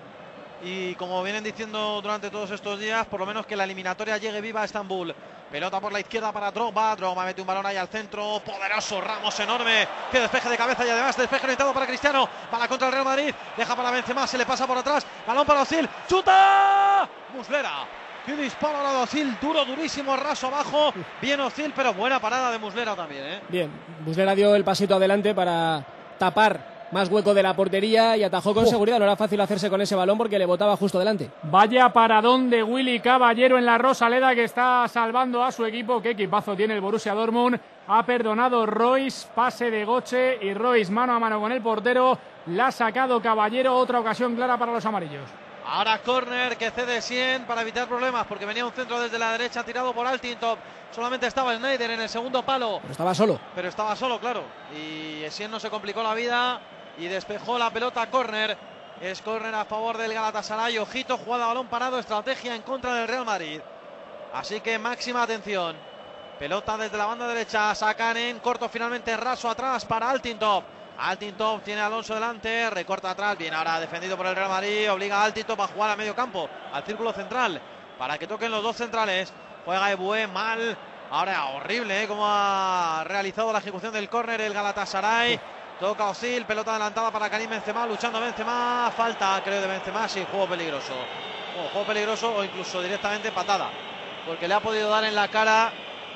Y como vienen diciendo durante todos estos días, por lo menos que la eliminatoria llegue viva a Estambul. Pelota por la izquierda para Drogba. Drogba mete un balón ahí al centro. Poderoso Ramos, enorme. Que despeje de cabeza y además despeje orientado para Cristiano. Para contra el Real Madrid. Deja para Benzema. Se le pasa por atrás. Balón para Özil. ¡Chuta! Muslera. ¡Qué disparo ahora de Özil! Duro, durísimo, raso abajo. Bien Özil, pero buena parada de Muslera también, Bien. Muslera dio el pasito adelante para tapar más hueco de la portería y atajó con seguridad. No era fácil hacerse con ese balón porque le botaba justo delante. Vaya paradón de Willy Caballero en la Rosaleda, que está salvando a su equipo. Qué equipazo tiene el Borussia Dortmund. Ha perdonado Royce, pase de Götze y Royce mano a mano con el portero. La ha sacado Caballero, otra ocasión clara para los amarillos. Ahora córner que cede Essien para evitar problemas, porque venía un centro desde la derecha tirado por Altintop. Solamente estaba Sneijder en el segundo palo. Pero estaba solo, claro. Y Essien no se complicó la vida y despejó la pelota. Córner. Es córner a favor del Galatasaray. Ojito, jugada a balón parado, estrategia en contra del Real Madrid. Así que máxima atención. Pelota desde la banda derecha. Sacan en corto finalmente, raso atrás para Altintop. Altintop tiene a Alonso delante, recorta atrás, bien ahora defendido por el Real Madrid, obliga a Altintop a jugar a medio campo, al círculo central, para que toquen los dos centrales. Juega Eboué mal, ahora horrible, como ha realizado la ejecución del córner el Galatasaray. Toca Özil, pelota adelantada para Karim Benzema, luchando Benzema, falta creo de Benzema, sí, juego peligroso. Juego peligroso o incluso directamente patada, porque le ha podido dar en la cara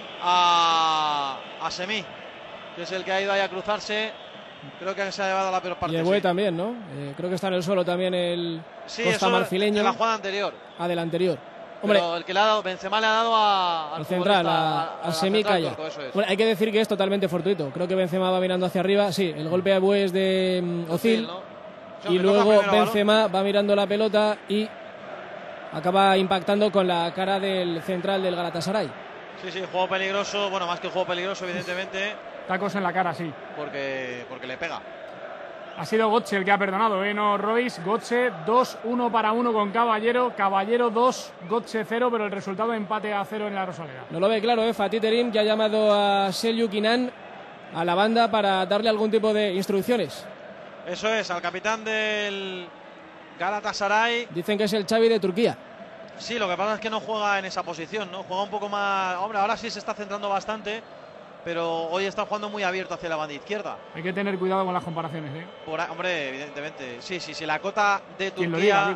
a Semí, que es el que ha ido ahí a cruzarse. Creo que se ha llevado la peor parte. Y Eboué también, ¿no? Creo que está en el suelo también el Costa Marfileño. En la jugada anterior. Del anterior. Hombre, pero el que le ha dado, Benzema le ha dado al central, a Semí Calla. Bueno, hay que decir que es totalmente fortuito. Creo que Benzema va mirando hacia arriba. Sí, el golpe a Eboué es de Özil, ¿no? Y luego Benzema va mirando la pelota y acaba impactando con la cara del central del Galatasaray. Sí, juego peligroso. Bueno, más que juego peligroso, evidentemente. Tacos en la cara, sí. Porque le pega. Ha sido Götze el que ha perdonado, no Royce. Götze 2-1 para 1 con Caballero. Caballero 2, Götze 0, pero el resultado empate a 0 en la Rosaleda. No lo ve claro, Fatih Terim ya ha llamado a Selçuk Inan a la banda para darle algún tipo de instrucciones. Eso es, al capitán del Galatasaray. Dicen que es el Xavi de Turquía. Sí, lo que pasa es que no juega en esa posición, ¿no? Juega un poco más... Hombre, ahora sí se está centrando bastante, pero hoy está jugando muy abierto hacia la banda izquierda. Hay que tener cuidado con las comparaciones, hombre, evidentemente. Sí, la cota de Turquía...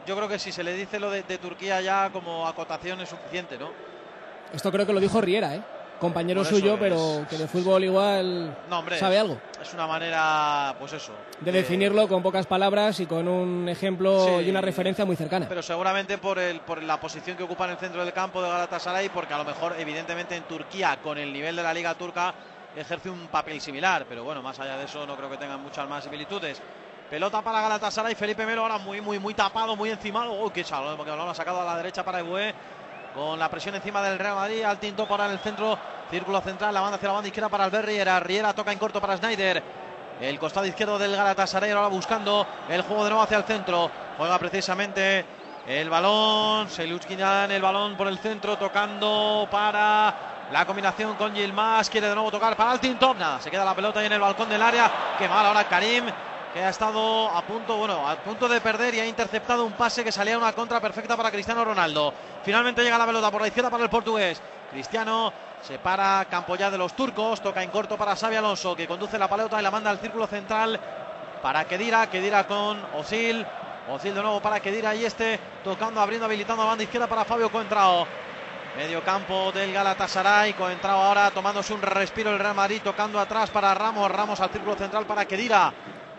yo creo que si se le dice lo de Turquía ya como acotación es suficiente, ¿no? Esto creo que lo dijo Riera, compañero suyo, pero que de fútbol igual sabe algo. Es una manera, pues eso, de definirlo con pocas palabras y con un ejemplo y una referencia muy cercana. Pero seguramente por la posición que ocupa en el centro del campo de Galatasaray, porque a lo mejor evidentemente en Turquía con el nivel de la liga turca ejerce un papel similar, pero bueno, más allá de eso no creo que tengan muchas más similitudes. Pelota para Galatasaray, Felipe Melo ahora muy tapado, muy encimado. Uy, qué salón, porque lo ha sacado a la derecha para Eboué, con la presión encima del Real Madrid. Altinto para en el centro, círculo central, la banda hacia la banda izquierda para Albert Riera. Riera toca en corto para Sneijder. El costado izquierdo del Galatasaray ahora buscando el juego de nuevo hacia el centro. Juega precisamente el balón, Selçuk Günan, el balón por el centro, tocando para la combinación con Yilmaz. Quiere de nuevo tocar para Altintopna. Se queda la pelota ahí en el balcón del área. Qué mal ahora Karim, que ha estado a punto de perder y ha interceptado un pase que salía una contra perfecta para Cristiano Ronaldo. Finalmente llega la pelota por la izquierda para el portugués. Cristiano se para, campo ya de los turcos, toca en corto para Xabi Alonso, que conduce la pelota y la manda al círculo central para Khedira con Özil de nuevo para Khedira y tocando, abriendo, habilitando la banda izquierda para Fabio Coentrao. Medio campo del Galatasaray, Coentrao ahora tomándose un respiro el Real Madrid, tocando atrás para Ramos al círculo central para Khedira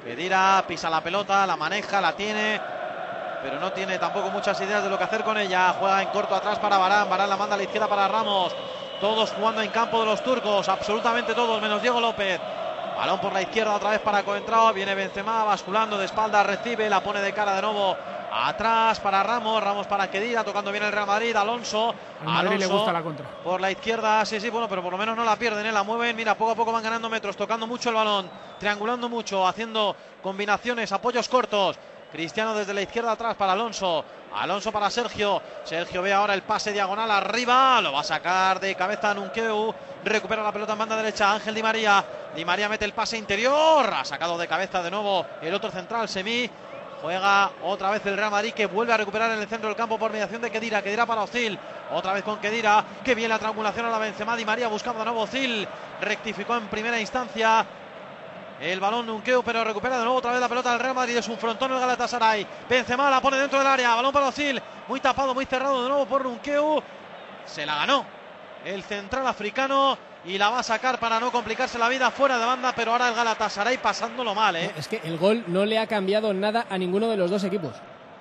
pisa la pelota, la maneja, la tiene, pero no tiene tampoco muchas ideas de lo que hacer con ella. Juega en corto atrás para Varane la manda a la izquierda para Ramos. Todos jugando en campo de los turcos, absolutamente todos, menos Diego López. Balón por la izquierda otra vez para Coentrao, viene Benzema basculando de espalda, recibe, la pone de cara de nuevo atrás para Ramos para Khedira, tocando bien el Real Madrid. Alonso le gusta la contra. Por la izquierda, sí, bueno, pero por lo menos no la pierden, la mueven, mira, poco a poco van ganando metros, tocando mucho el balón, triangulando mucho, haciendo combinaciones, apoyos cortos. Cristiano desde la izquierda atrás para Alonso para Sergio ve ahora el pase diagonal arriba, lo va a sacar de cabeza Nunqueu, recupera la pelota en banda derecha Ángel Di María mete el pase interior, ha sacado de cabeza de nuevo el otro central, Semí. Juega otra vez el Real Madrid, que vuelve a recuperar en el centro del campo por mediación de Khedira para Özil, otra vez con Khedira, que viene la triangulación a la Benzema. Di María buscando de nuevo Özil, rectificó en primera instancia el balón Nunqueu, pero recupera de nuevo otra vez la pelota del Real Madrid. Es un frontón el Galatasaray, Benzema la pone dentro del área, balón para Özil, muy tapado, muy cerrado de nuevo por Nunqueu, se la ganó el central africano y la va a sacar para no complicarse la vida fuera de banda, pero ahora el Galatasaray pasándolo mal, Es que el gol no le ha cambiado nada a ninguno de los dos equipos.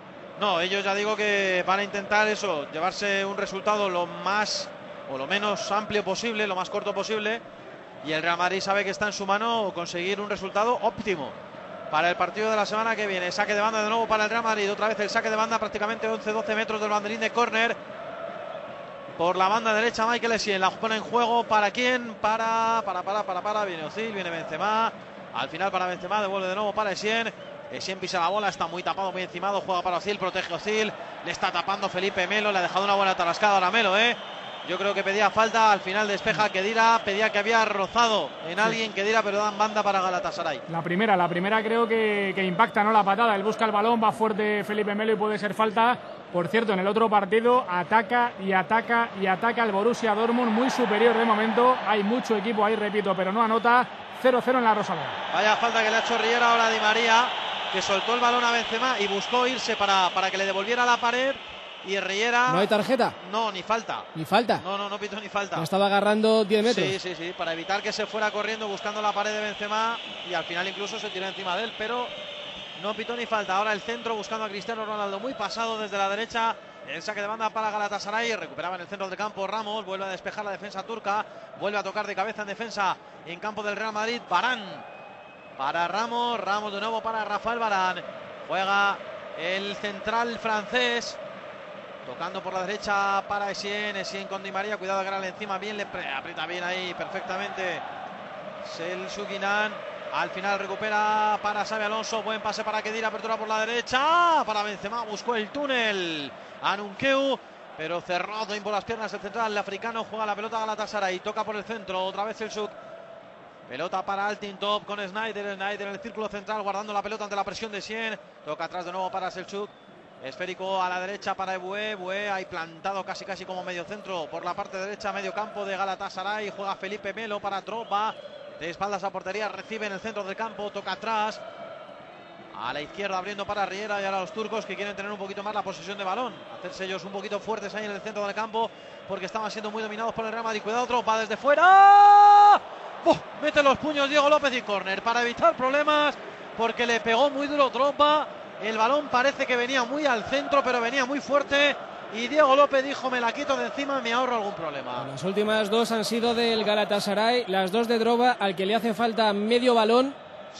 No, ellos ya digo que van a intentar eso, llevarse un resultado lo más o lo menos amplio posible, lo más corto posible, y el Real Madrid sabe que está en su mano conseguir un resultado óptimo para el partido de la semana que viene. Saque de banda de nuevo para el Real Madrid, otra vez el saque de banda, prácticamente 11-12 metros del banderín de córner. Por la banda derecha Michael Essien, la pone en juego, ¿para quién? Para, viene Özil, viene Benzema, al final para Benzema, devuelve de nuevo para Essien pisa la bola, está muy tapado, muy encimado, juega para Özil, protege Özil, le está tapando Felipe Melo, le ha dejado una buena tarascada ahora Melo, yo creo que pedía falta, al final despeja Khedira, pedía que había rozado en alguien Khedira, pero dan banda para Galatasaray. La primera creo que impacta, ¿no? La patada, él busca el balón, va fuerte Felipe Melo y puede ser falta. Por cierto, en el otro partido ataca el Borussia Dortmund, muy superior de momento, hay mucho equipo ahí, repito, pero no anota. 0-0 en la Rosaleda. Vaya falta que le ha hecho Riera ahora a Di María, que soltó el balón a Benzema y buscó irse para que le devolviera la pared, y Riera... ¿No hay tarjeta? No, ni falta. ¿Ni falta? No pitó ni falta. ¿No estaba agarrando 10 metros? Sí, para evitar que se fuera corriendo buscando la pared de Benzema, y al final incluso se tiró encima de él, pero no pitó ni falta. Ahora el centro buscando a Cristiano Ronaldo, muy pasado desde la derecha. El saque de banda para Galatasaray, recuperaba en el centro del campo Ramos, vuelve a despejar la defensa turca, vuelve a tocar de cabeza en defensa en campo del Real Madrid. Varane para Ramos de nuevo para Rafael Varane, juega el central francés, tocando por la derecha para Essien con Di María, cuidado de ganarle encima, bien, le aprieta bien ahí perfectamente Selçuk Günan. Al final recupera para Xabi Alonso, buen pase para Khedira, apertura por la derecha para Benzema, buscó el túnel a Nunqueu, pero cerró bien por las piernas el central, el africano. Juega la pelota a Galatasaray, toca por el centro, otra vez Selçuk, pelota para Altintop con Sneijder en el círculo central, guardando la pelota ante la presión de Essien, toca atrás de nuevo para Selçuk, esférico a la derecha para Eboué, ahí plantado casi como medio centro por la parte derecha, medio campo de Galatasaray. Juega Felipe Melo para Drogba, de espaldas a portería, recibe en el centro del campo, toca atrás A la izquierda abriendo para Riera y ahora los turcos que quieren tener un poquito más la posesión de balón. Hacerse ellos un poquito fuertes ahí en el centro del campo porque estaban siendo muy dominados por el Real Madrid. Cuidado, Drogba desde fuera. Mete los puños Diego López y córner para evitar problemas porque le pegó muy duro Drogba. El balón parece que venía muy al centro, pero venía muy fuerte. Y Diego López dijo: me la quito de encima, me ahorro algún problema. Las últimas dos han sido del Galatasaray, las dos de Drogba, al que le hace falta medio balón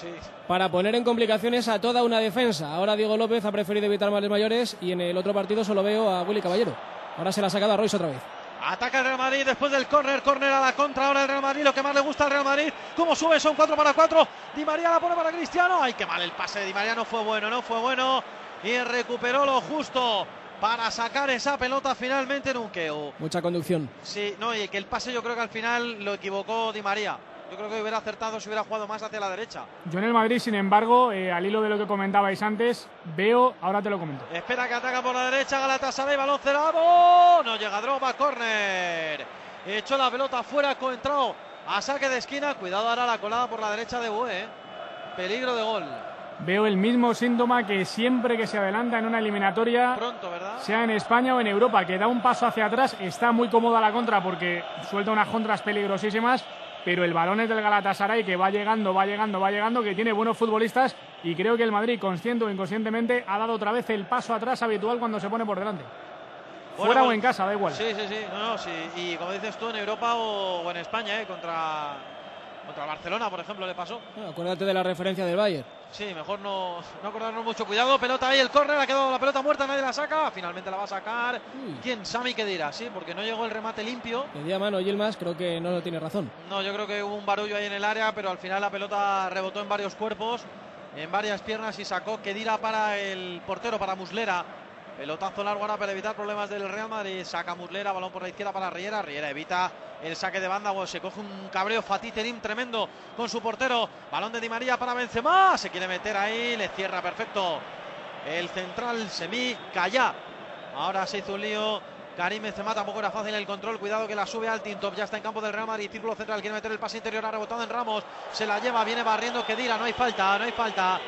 para poner en complicaciones a toda una defensa. Ahora Diego López ha preferido evitar males mayores y en el otro partido solo veo a Willy Caballero. Ahora se la ha sacado a Royce otra vez. Ataca el Real Madrid después del córner a la contra ahora el Real Madrid, lo que más le gusta al Real Madrid. Cómo sube, son 4 para 4. Di María la pone para Cristiano. Ay, qué mal el pase de Di María, no fue bueno. Y recuperó lo justo para sacar esa pelota finalmente en un Keu. Mucha conducción. Sí, no, y que el pase yo creo que al final lo equivocó Di María. Yo creo que hubiera acertado si hubiera jugado más hacia la derecha. Yo en el Madrid, sin embargo, al hilo de lo que comentabais antes, veo, ahora te lo comento. Espera que ataca por la derecha Galatasaray, balón cerrado. No llega Drogba, córner. Echó la pelota fuera, entró a saque de esquina. Cuidado ahora la colada por la derecha de Bue. Peligro de gol. Veo el mismo síntoma que siempre que se adelanta en una eliminatoria, pronto, ¿verdad? Sea en España o en Europa, que da un paso hacia atrás, está muy cómoda la contra porque suelta unas contras peligrosísimas, pero el balón es del Galatasaray que va llegando, que tiene buenos futbolistas y creo que el Madrid, consciente o inconscientemente, ha dado otra vez el paso atrás habitual cuando se pone por delante. Bueno, fuera o en casa, da igual. Sí. Sí. Y como dices tú, en Europa o en España, contra Barcelona, por ejemplo, le pasó. Bueno, acuérdate de la referencia del Bayern. Sí, mejor no acordarnos mucho. Cuidado, pelota ahí, el córner, ha quedado la pelota muerta, nadie la saca. Finalmente la va a sacar. ¿Quién sabe qué dirá? Sí, porque no llegó el remate limpio. Pedía mano Yilmaz, creo que no tiene razón. No, yo creo que hubo un barullo ahí en el área, pero al final la pelota rebotó en varios cuerpos, en varias piernas y sacó Khedira para el portero, para Muslera. Pelotazo largo ahora para evitar problemas del Real Madrid. Saca Muslera, balón por la izquierda para Riera. Riera evita el saque de banda. Se coge un cabreo Fatih Terim tremendo con su portero. Balón de Di María para Benzema. Se quiere meter ahí, le cierra perfecto el central Semi Callá. Ahora se hizo un lío Karim Benzema, tampoco era fácil el control. Cuidado que la sube al Tintop, ya está en campo del Real Madrid. Círculo central, quiere meter el pase interior, ha rebotado en Ramos. Se la lleva, viene barriendo Khedira. No hay falta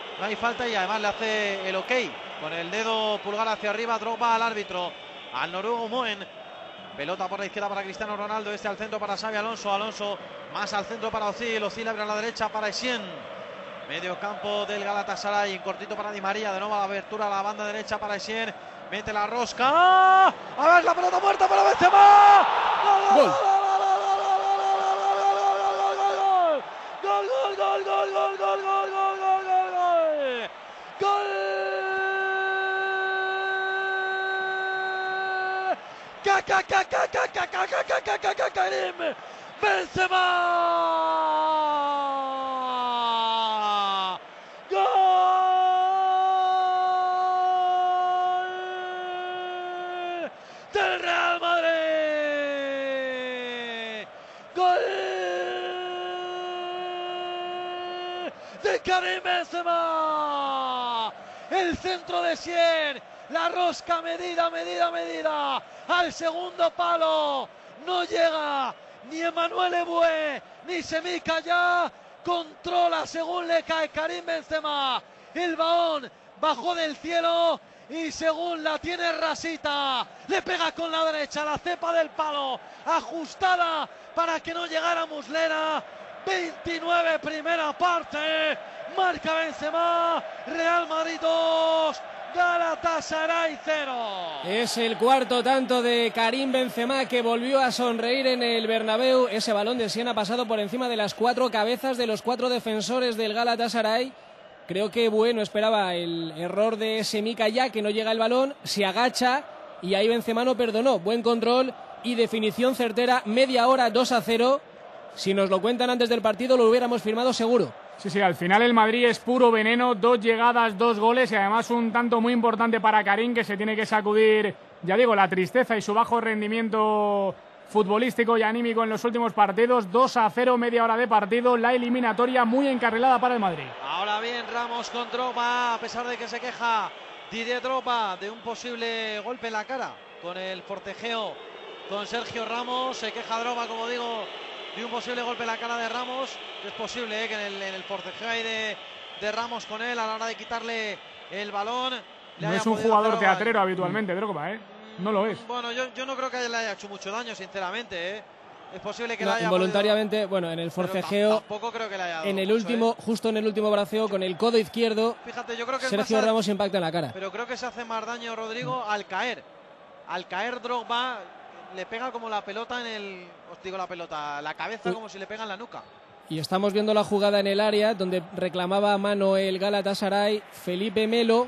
y además le hace el ok con el dedo pulgar hacia arriba Drogba al árbitro, al noruego Moen. Pelota por la izquierda para Cristiano Ronaldo, al centro para Xabi Alonso más al centro para Ozil abre a la derecha para Essien. Medio campo del Galatasaray, cortito para Di María, de nuevo a la abertura a la banda derecha para Essien, mete la rosca, a ver la pelota muerta para Benzema. ¡Gol! Karim Benzema. Gol del Real Madrid. Gol de Karim Benzema. El centro de Essien. La rosca medida al segundo palo. No llega ni Emmanuel Eboué ni Semi Callá. Controla según le cae Karim Benzema. El balón bajó del cielo y según la tiene Rasita, le pega con la derecha, la cepa del palo, ajustada para que no llegara Muslera. 29 primera parte. Marca Benzema. Real Madrid 2. Galatasaray 0. Es el cuarto tanto de Karim Benzema, que volvió a sonreír en el Bernabéu. Ese balón de Essien ha pasado por encima de las 4 cabezas de los 4 defensores del Galatasaray. Creo que no esperaba el error de Semi Callá, que no llega el balón, se agacha y ahí Benzema no perdonó. Buen control y definición certera. Media hora 2-0. Si nos lo cuentan antes del partido lo hubiéramos firmado seguro. Sí, al final el Madrid es puro veneno, 2 llegadas, 2 goles y además un tanto muy importante para Karim, que se tiene que sacudir, ya digo, la tristeza y su bajo rendimiento futbolístico y anímico en los últimos partidos. 2-0, media hora de partido, la eliminatoria muy encarrilada para el Madrid. Ahora bien, Ramos con Drogba, a pesar de que se queja Didier Drogba de un posible golpe en la cara con el forcejeo con Sergio Ramos. Se queja Drogba, como digo, de un posible golpe en la cara de Ramos. Es posible que en el forcejeo ahí de Ramos con él a la hora de quitarle el balón. No es un jugador teatrero habitualmente, Drogba, ¿eh? No lo es. Bueno, yo no creo que le haya hecho mucho daño, sinceramente, ¿eh? Es posible que le haya involuntariamente, bueno, en el forcejeo, tampoco creo que le haya dado en el mucho, último, justo en el último braceo, con el codo izquierdo, fíjate, yo creo que Sergio Ramos impacta en la cara. Pero creo que se hace más daño, Rodrigo, al caer. Al caer Drogba le pega como la pelota en el... Os digo la pelota, la cabeza como si le pega en la nuca. Y estamos viendo la jugada en el área donde reclamaba a mano el Galatasaray. Felipe Melo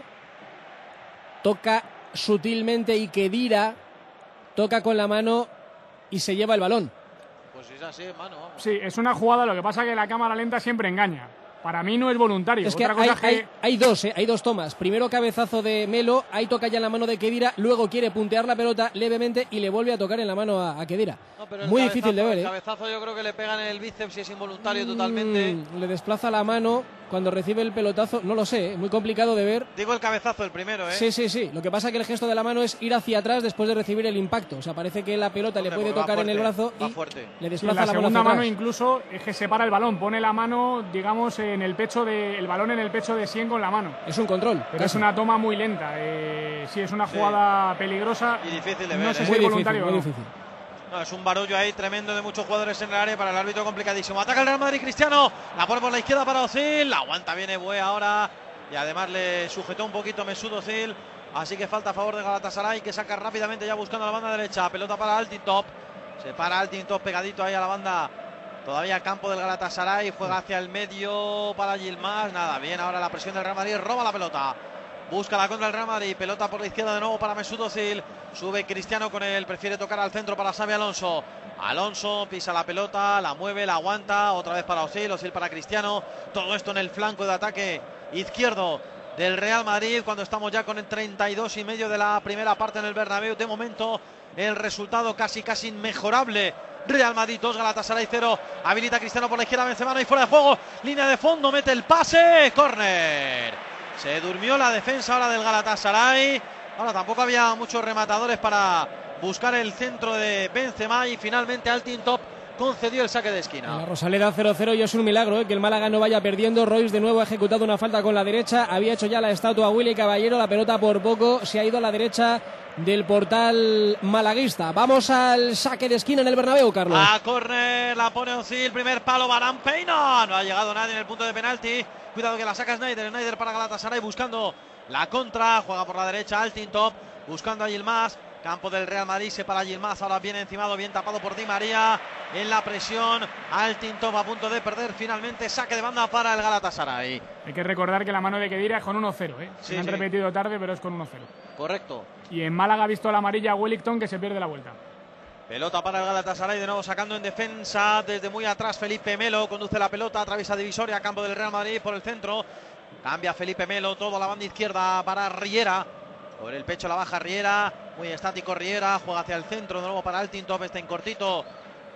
toca sutilmente y Khedira toca con la mano y se lleva el balón. Pues es así, hermano. Vamos. Sí, es una jugada, lo que pasa es que la cámara lenta siempre engaña. Para mí no es voluntario. Es que hay dos tomas. Primero cabezazo de Melo, ahí toca ya en la mano de Khedira, luego quiere puntear la pelota levemente y le vuelve a tocar en la mano a Khedira. No, muy difícil de ver, El cabezazo yo creo que le pega en el bíceps y es involuntario totalmente. Le desplaza la mano cuando recibe el pelotazo, no lo sé, muy complicado de ver. Digo el cabezazo, el primero, ¿eh? Sí. Lo que pasa es que el gesto de la mano es ir hacia atrás después de recibir el impacto. O sea, parece que la pelota le puede tocar en el brazo y le desplaza la mano. La segunda mano incluso es que separa el balón, pone la mano, digamos, en el pecho el balón en el pecho de Sien con la mano. Es un control. Pero casi. Es una toma muy lenta. Sí, es una jugada peligrosa. Y difícil de ver. No sé si es voluntario. Muy difícil. No, es un barullo ahí tremendo de muchos jugadores en el área, para el árbitro complicadísimo. Ataca el Real Madrid, Cristiano, la pone por la izquierda para Özil, la aguanta bien Ebue ahora y además le sujetó un poquito Mesut Özil, así que falta a favor de Galatasaray, que saca rápidamente ya buscando la banda derecha. Pelota para Altintop, se para Altintop pegadito ahí a la banda, todavía campo del Galatasaray, juega hacia el medio para Yilmaz, nada, bien ahora la presión del Real Madrid, roba la pelota. Busca la contra el Real Madrid, pelota por la izquierda de nuevo para Mesut Özil, sube Cristiano con él, prefiere tocar al centro para Xabi Alonso. Alonso pisa la pelota, la mueve, la aguanta, otra vez para Özil, Özil para Cristiano. Todo esto en el flanco de ataque izquierdo del Real Madrid, cuando estamos ya con el 32,5 de la primera parte en el Bernabéu. De momento el resultado casi inmejorable. Real Madrid 2, Galatasaray 0. Habilita Cristiano por la izquierda, Benzema, y fuera de juego, línea de fondo, mete el pase, córner. Se durmió la defensa ahora del Galatasaray. Ahora tampoco había muchos rematadores para buscar el centro de Benzema y finalmente Altintop concedió el saque de esquina. La Rosaleda 0-0 y es un milagro que el Málaga no vaya perdiendo. Royce de nuevo ha ejecutado una falta con la derecha. Había hecho ya la estatua Willy Caballero. La pelota por poco se ha ido a la derecha del portal malaguista. Vamos al saque de esquina en el Bernabéu, Carlos. A córner, la pone Özil, primer palo, Varane peina. No ha llegado nadie en el punto de penalti. Cuidado que la saca Sneijder para Galatasaray buscando la contra. Juega por la derecha Altintop, buscando a Yilmaz. Campo del Real Madrid, se para Yilmaz, ahora bien encimado, bien tapado por Di María. En la presión, Altintop a punto de perder finalmente, saque de banda para el Galatasaray. Hay que recordar que la mano de Khedira es con 1-0, ¿eh? Sí, han repetido tarde, pero es con 1-0. Correcto. Y en Málaga ha visto la amarilla a Wellington, que se pierde la vuelta. Pelota para el Galatasaray, de nuevo sacando en defensa desde muy atrás Felipe Melo, conduce la pelota, atraviesa divisoria, campo del Real Madrid por el centro, cambia Felipe Melo, todo a la banda izquierda para Riera, por el pecho la baja Riera, muy estático Riera, juega hacia el centro, de nuevo para Altintop, está en cortito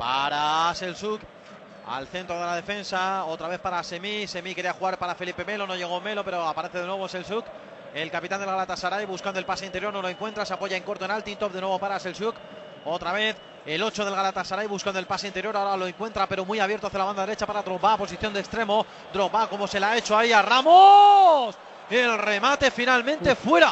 para Selçuk, al centro de la defensa, otra vez para Semi quería jugar para Felipe Melo, no llegó Melo, pero aparece de nuevo Selçuk, el capitán del Galatasaray buscando el pase interior, no lo encuentra, se apoya en corto en Altintop, de nuevo para Selçuk. Otra vez el 8 del Galatasaray buscando el pase interior, ahora lo encuentra pero muy abierto hacia la banda derecha para Drogba, posición de extremo, Drogba como se la ha hecho ahí a Ramos, el remate finalmente fuera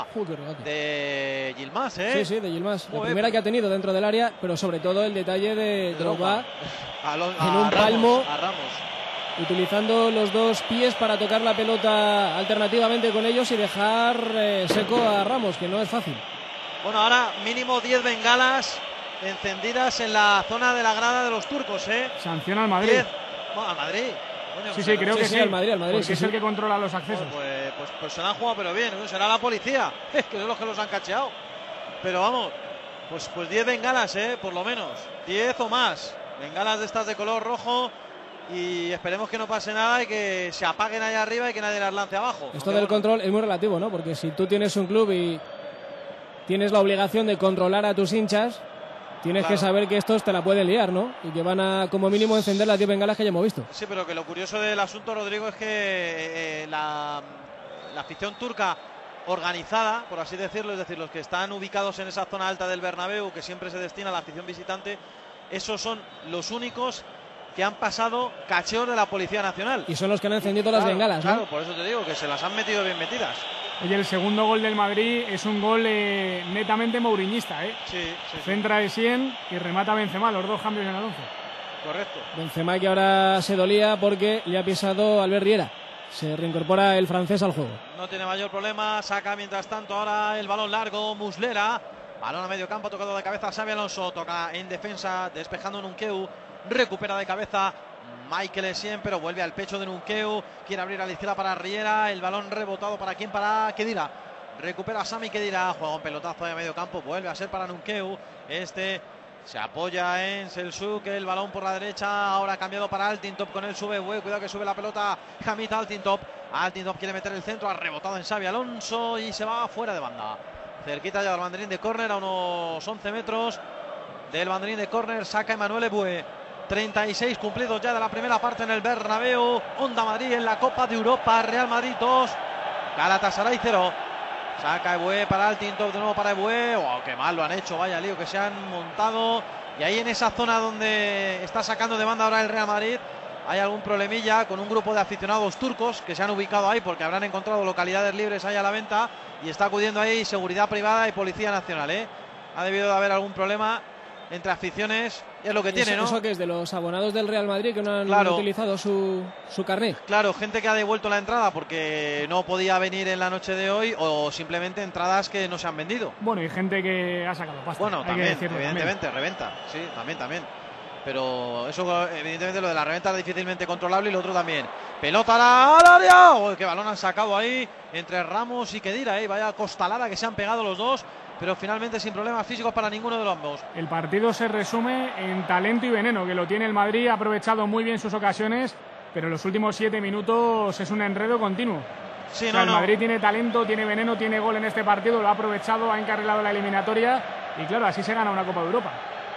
de Yilmaz, ¿eh? Sí, de Yilmaz, la primera que ha tenido dentro del área, pero sobre todo el detalle de Drogba en un palmo a Ramos, utilizando los dos pies para tocar la pelota alternativamente con ellos y dejar seco a Ramos, que no es fácil. Bueno, ahora mínimo 10 bengalas encendidas en la zona de la grada de los turcos, ¿eh? Sanciona al Madrid. 10. Bueno, al Madrid. Bueno, sí, creo que sí. Al Madrid, porque es el que controla los accesos. Pues se la han jugado, pero bien. Será la policía, que son los que los han cacheado. Pero vamos, pues 10 bengalas, por lo menos. 10 o más. Bengalas de estas de color rojo. Y esperemos que no pase nada y que se apaguen allá arriba y que nadie las lance abajo. Esto del control es muy relativo, ¿no? Porque si tú tienes un club y tienes la obligación de controlar a tus hinchas, tienes que saber que estos te la pueden liar, ¿no? Y que van a, como mínimo, encender las 10 bengalas que ya hemos visto. Sí, pero que lo curioso del asunto, Rodrigo, es que la afición turca organizada, por así decirlo, es decir, los que están ubicados en esa zona alta del Bernabéu, que siempre se destina a la afición visitante, esos son los únicos que han pasado cacheos de la Policía Nacional. Y son los que han encendido las bengalas, ¿no? Claro, por eso te digo que se las han metido bien metidas. Y el segundo gol del Madrid es un gol netamente mouriñista, ¿eh? Sí. Centra de 100 y remata Benzema, los dos cambios en el 11. Correcto. Benzema que ahora se dolía porque le ha pisado Albert Riera. Se reincorpora el francés al juego. No tiene mayor problema, saca mientras tanto ahora el balón largo, Muslera. Balón a medio campo, tocado de cabeza Xabi Alonso, toca en defensa, despejando Nunqueu, recupera de cabeza Michael Essien, pero vuelve al pecho de Nunqueu, quiere abrir a la izquierda para Riera, el balón rebotado para quién, para Khedira, recupera Sami Khedira, juega un pelotazo de medio campo, vuelve a ser para Nunqueu, se apoya en Selçuk, el balón por la derecha, ahora ha cambiado para Altintop, con él sube, cuidado que sube la pelota Hamid Altintop quiere meter el centro, ha rebotado en Xabi Alonso y se va fuera de banda. Cerquita ya del banderín de córner, a unos 11 metros del banderín de córner, saca Emmanuel Eboué. 36 cumplidos ya de la primera parte en el Bernabéu. Onda Madrid en la Copa de Europa, Real Madrid 2, Galatasaray 0. Saca Eboué para Altintop, de nuevo para Eboué. ¡Oh, qué mal lo han hecho! Vaya lío que se han montado. Y ahí en esa zona donde está sacando de banda ahora el Real Madrid, hay algún problemilla con un grupo de aficionados turcos que se han ubicado ahí porque habrán encontrado localidades libres ahí a la venta y está acudiendo ahí seguridad privada y Policía Nacional, ¿eh? Ha debido de haber algún problema entre aficiones, y es lo que tiene, ¿no? ¿Eso que es de los abonados del Real Madrid que no han utilizado su carnet? Claro, gente que ha devuelto la entrada porque no podía venir en la noche de hoy o simplemente entradas que no se han vendido. Bueno, y gente que ha sacado pasta. Bueno, también, evidentemente, reventa, sí, también. Pero eso, evidentemente, lo de la reventa es difícilmente controlable y lo otro también. Pelota al área. ¡Oh, qué balón han sacado ahí entre Ramos y Khedira! Vaya costalada que se han pegado los dos, pero finalmente sin problemas físicos para ninguno de los ambos. El partido se resume en talento y veneno, que lo tiene el Madrid, ha aprovechado muy bien sus ocasiones, pero los últimos 7 minutos es un enredo continuo. Sí, el Madrid tiene talento, tiene veneno, tiene gol en este partido, lo ha aprovechado, ha encarrilado la eliminatoria y claro, así se gana una Copa de Europa.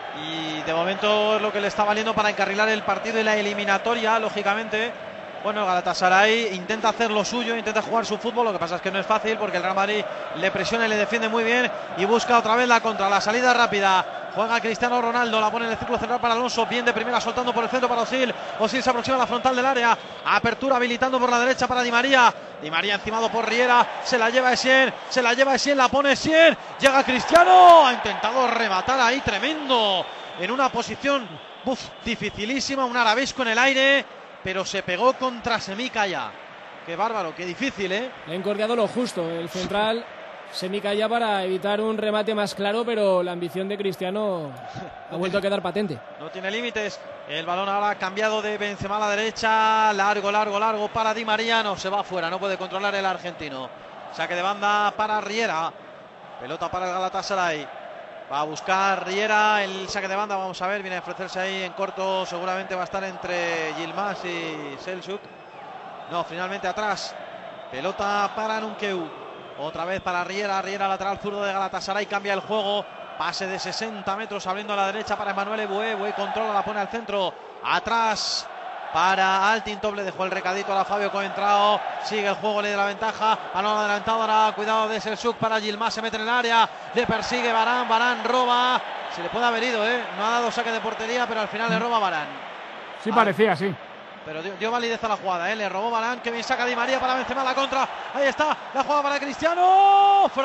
Y de momento es lo que le está valiendo para encarrilar el partido y la eliminatoria, lógicamente. Bueno, Galatasaray intenta hacer lo suyo, intenta jugar su fútbol, lo que pasa es que no es fácil porque el Real Madrid le presiona y le defiende muy bien y busca otra vez la contra, la salida rápida. Juega Cristiano Ronaldo, la pone en el círculo central para Alonso, bien de primera soltando por el centro para Özil. Özil se aproxima a la frontal del área, apertura habilitando por la derecha para Di María. Di María encimado por Riera, se la lleva Essien, la pone Essien, llega Cristiano, ha intentado rematar ahí, tremendo, en una posición dificilísima, un arabesco en el aire, pero se pegó contra Semikaya. Qué bárbaro, qué difícil, ¿eh? Le ha encordiado lo justo el central Semikaya para evitar un remate más claro, pero la ambición de Cristiano ha vuelto a quedar patente. No tiene límites. El balón ahora cambiado de Benzema a la derecha, largo para Di María, no, se va afuera, no puede controlar el argentino. Saque de banda para Riera, pelota para el Galatasaray. Va a buscar Riera el saque de banda, vamos a ver, viene a ofrecerse ahí en corto, seguramente va a estar entre Yilmaz y Selçuk. No, finalmente atrás, pelota para Nunqueu, otra vez para Riera, lateral zurdo de Galatasaray, cambia el juego, pase de 60 metros abriendo a la derecha para Emmanuel Eboué, Eboué controla, la pone al centro, atrás para Altintop, le dejó el recadito a Fabio Coentrao, sigue el juego, le da la ventaja, balón adelantado, ahora cuidado de Selçuk para Yilmaz, se mete en el área, le persigue Varane roba, se le puede haber ido, no ha dado saque de portería, pero al final le roba Varane. Sí, parecía, sí. Pero dio validez a la jugada, le robó Varane, que bien saca Di María para Benzema la contra, ahí está, la jugada para Cristiano, fuera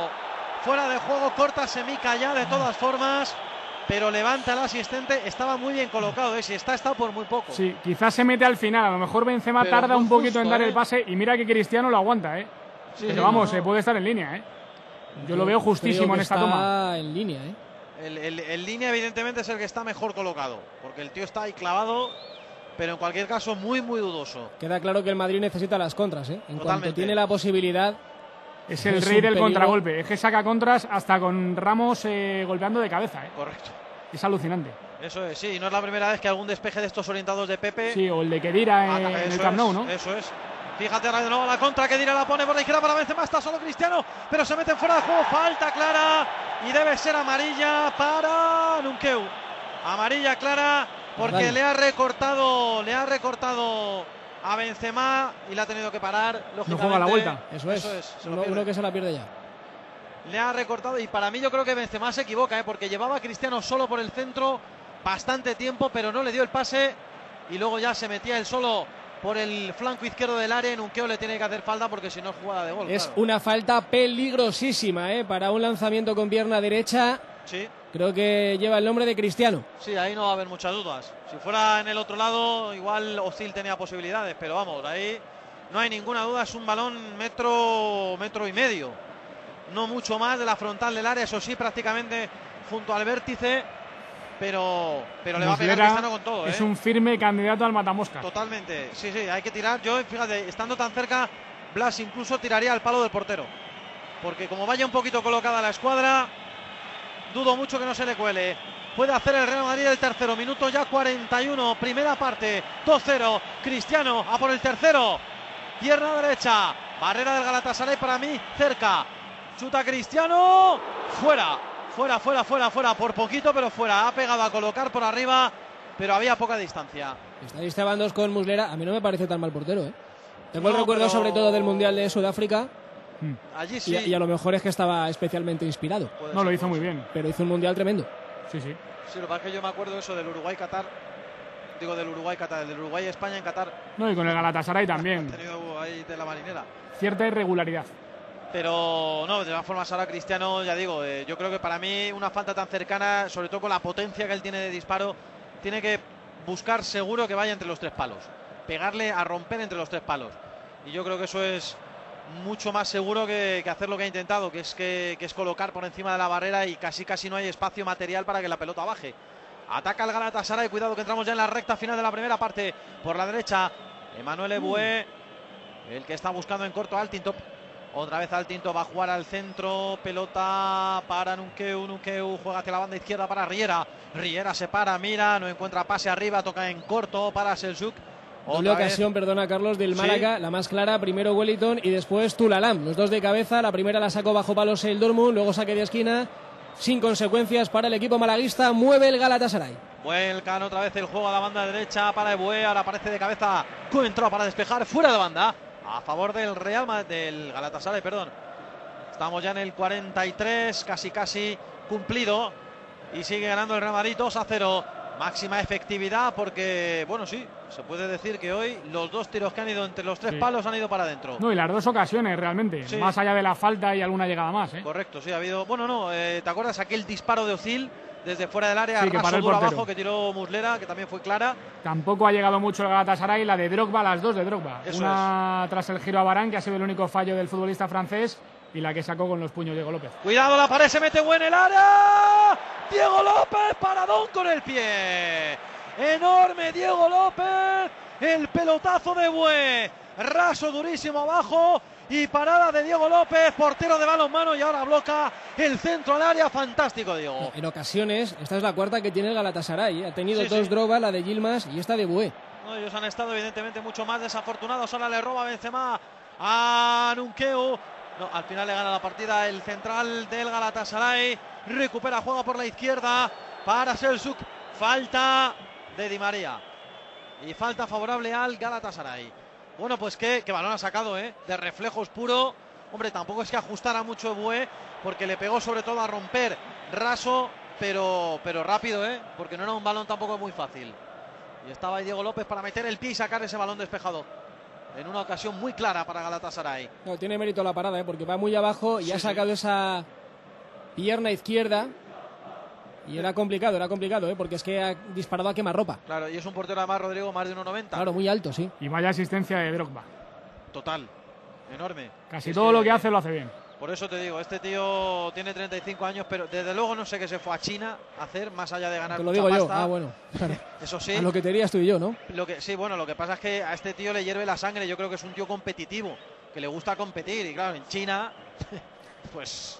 de juego, corta Semikaya de todas formas, pero levanta el asistente, estaba muy bien colocado, si está por muy poco. Sí, quizás se mete al final, a lo mejor Benzema pero tarda un poquito en dar el pase y mira que Cristiano lo aguanta, Sí, pero vamos, puede estar en línea, Yo lo veo justísimo en esta toma. En línea, El línea evidentemente es el que está mejor colocado, porque el tío está ahí clavado, pero en cualquier caso muy dudoso. Queda claro que el Madrid necesita las contras, En cuanto tiene la posibilidad. Es el rey del contragolpe, es que saca contras hasta con Ramos golpeando de cabeza, Correcto. Es alucinante. Eso es, sí, no es la primera vez que algún despeje de estos orientados de Pepe. Sí, o el de Khedira en el Camp Nou, ¿no? Eso es. Fíjate ahora de nuevo la contra, Khedira la pone por la izquierda para Benzema, está solo Cristiano, pero se meten fuera de juego, falta clara y debe ser amarilla para Nunqueu. Amarilla clara porque le ha recortado a Benzema y le ha tenido que parar, lógicamente. No juega la vuelta. Eso es. Uno que se la pierde ya. Le ha recortado y para mí yo creo que Benzema se equivoca, porque llevaba a Cristiano solo por el centro bastante tiempo, pero no le dio el pase y luego ya se metía él solo por el flanco izquierdo del área. En Nunkeo le tiene que hacer falta porque si no es jugada de gol. Es claro. una falta peligrosísima, para un lanzamiento con pierna derecha. Sí. Creo que lleva el nombre de Cristiano. Sí, ahí no va a haber muchas dudas. Si fuera en el otro lado, igual Özil tenía posibilidades, pero vamos, ahí no hay ninguna duda. Es un balón metro y medio, no mucho más de la frontal del área, eso sí, prácticamente junto al vértice, pero le va a pegar Cristiano con todo. Es un firme candidato al matamoscas. Totalmente, sí, hay que tirar. Yo, fíjate, estando tan cerca, Blas incluso tiraría al palo del portero, porque como vaya un poquito colocada la escuadra, dudo mucho que no se le cuele. Puede hacer el Real Madrid el tercero, minuto ya 41, primera parte, 2-0, Cristiano a por el tercero, pierna derecha, barrera del Galatasaray para mí, cerca, chuta Cristiano, fuera, por poquito pero fuera, ha pegado a colocar por arriba, pero había poca distancia. Está ahí Esteban Dos con Muslera, a mí no me parece tan mal portero, Tengo el recuerdo pero sobre todo del Mundial de Sudáfrica. Allí sí. Y a lo mejor es que estaba especialmente inspirado. No, lo hizo muy bien. Pero hizo un mundial tremendo. Sí. Sí, lo que pasa es que yo me acuerdo eso del Uruguay-Qatar. Digo, del Uruguay-España en Qatar. No, y con el Galatasaray también. Ha tenido ahí de la marinera. Cierta irregularidad. Pero no, de todas formas ahora Cristiano, ya digo, yo creo que para mí una falta tan cercana, sobre todo con la potencia que él tiene de disparo, tiene que buscar seguro que vaya entre los tres palos. Pegarle a romper entre los tres palos. Y yo creo que eso es mucho más seguro que hacer lo que ha intentado, que es colocar por encima de la barrera y casi no hay espacio material para que la pelota baje. Ataca el Galatasaray, cuidado que entramos ya en la recta final de la primera parte. Por la derecha, Emmanuel Eboué, el que está buscando en corto a Altintop. Otra vez Altintop va a jugar al centro, pelota para Nunkeu juega hacia la banda izquierda para Riera se para, mira, no encuentra pase arriba, toca en corto para Selçuk. Doble ocasión, perdona Carlos, del Málaga, la más clara, primero Wellington y después Tulalam, los dos de cabeza, la primera la sacó bajo palos el Dortmund, luego saque de esquina, sin consecuencias para el equipo malaguista, mueve el Galatasaray. Vuelcan otra vez el juego a la banda derecha para Eboué, ahora aparece de cabeza Coentrao para despejar, fuera de banda, a favor del del Galatasaray, perdón. Estamos ya en el 43, casi cumplido, y sigue ganando el Real Madrid 2-0. Máxima efectividad porque, bueno, sí, se puede decir que hoy los dos tiros que han ido entre los tres palos han ido para adentro. No, y las dos ocasiones realmente, más allá de la falta y alguna llegada más. Correcto, sí, ha habido, bueno, no, ¿te acuerdas aquel disparo de Özil desde fuera del área, sí, que raso duro abajo, que tiró Muslera, que también fue clara? Tampoco ha llegado mucho el Galatasaray, la de Drogba, las dos de Drogba. Eso una tras el giro a Varane, que ha sido el único fallo del futbolista francés, y la que sacó con los puños Diego López. Cuidado, la pared se mete buena en el área. Diego López, paradón con el pie. Enorme Diego López, el pelotazo de Eboué, raso durísimo abajo y parada de Diego López, portero de balonmano, y ahora bloca el centro al área, fantástico Diego. En ocasiones, esta es la cuarta que tiene el Galatasaray, ha tenido dos Drogba, la de Yilmaz y esta de Eboué. No, ellos han estado evidentemente mucho más desafortunados, ahora le roba Benzema a Nunkeu. No, al final le gana la partida el central del Galatasaray, recupera, juega por la izquierda para Selçuk, falta de Di María y falta favorable al Galatasaray. Bueno, pues qué balón ha sacado, de reflejos puro. Hombre, tampoco es que ajustara mucho Eboué, porque le pegó sobre todo a romper, raso, pero rápido, porque no era un balón tampoco muy fácil. Y estaba ahí Diego López para meter el pie y sacar ese balón despejado en una ocasión muy clara para Galatasaray. No, tiene mérito la parada, porque va muy abajo y ha sacado esa pierna izquierda. Y era complicado, porque es que ha disparado a quemarropa. Claro, y es un portero además, Rodrigo, más de 1,90. Claro, muy alto, sí. Y vaya asistencia de Drogba. Total, enorme. Casi todo lo que hace lo hace bien. Por eso te digo, este tío tiene 35 años, pero desde luego no sé qué se fue a China a hacer, más allá de ganar Te lo mucha digo pasta. yo, bueno. Claro. Eso sí. A lo que te dirías tú y yo, ¿no? Sí, bueno, lo que pasa es que a este tío le hierve la sangre. Yo creo que es un tío competitivo, que le gusta competir. Y claro, en China, pues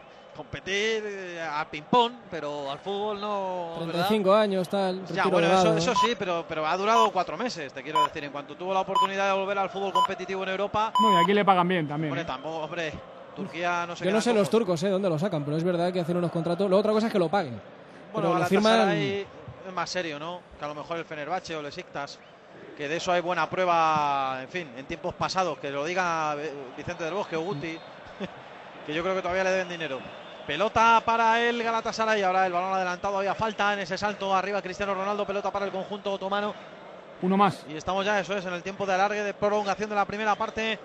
competir a ping-pong, pero al fútbol no. 35 años, tal. Ya, bueno, eso sí, pero ha durado 4 meses, te quiero decir. En cuanto tuvo la oportunidad de volver al fútbol competitivo en Europa. No, y aquí le pagan bien también. Hombre, tampoco, hombre. Turquía no sé. Yo no sé los turcos, dónde lo sacan, pero es verdad que hacen unos contratos. La otra cosa es que lo paguen. Bueno, pero lo firman. Es más serio, ¿no? Que a lo mejor el Fenerbahce o el Besiktas, que de eso hay buena prueba, en fin, en tiempos pasados, que lo diga Vicente del Bosque o Guti, que yo creo que todavía le deben dinero. Pelota para el Galatasaray, ahora el balón adelantado, había falta en ese salto arriba Cristiano Ronaldo, pelota para el conjunto otomano. Uno más. Y estamos ya, eso es, en el tiempo de alargue de prolongación de la primera parte.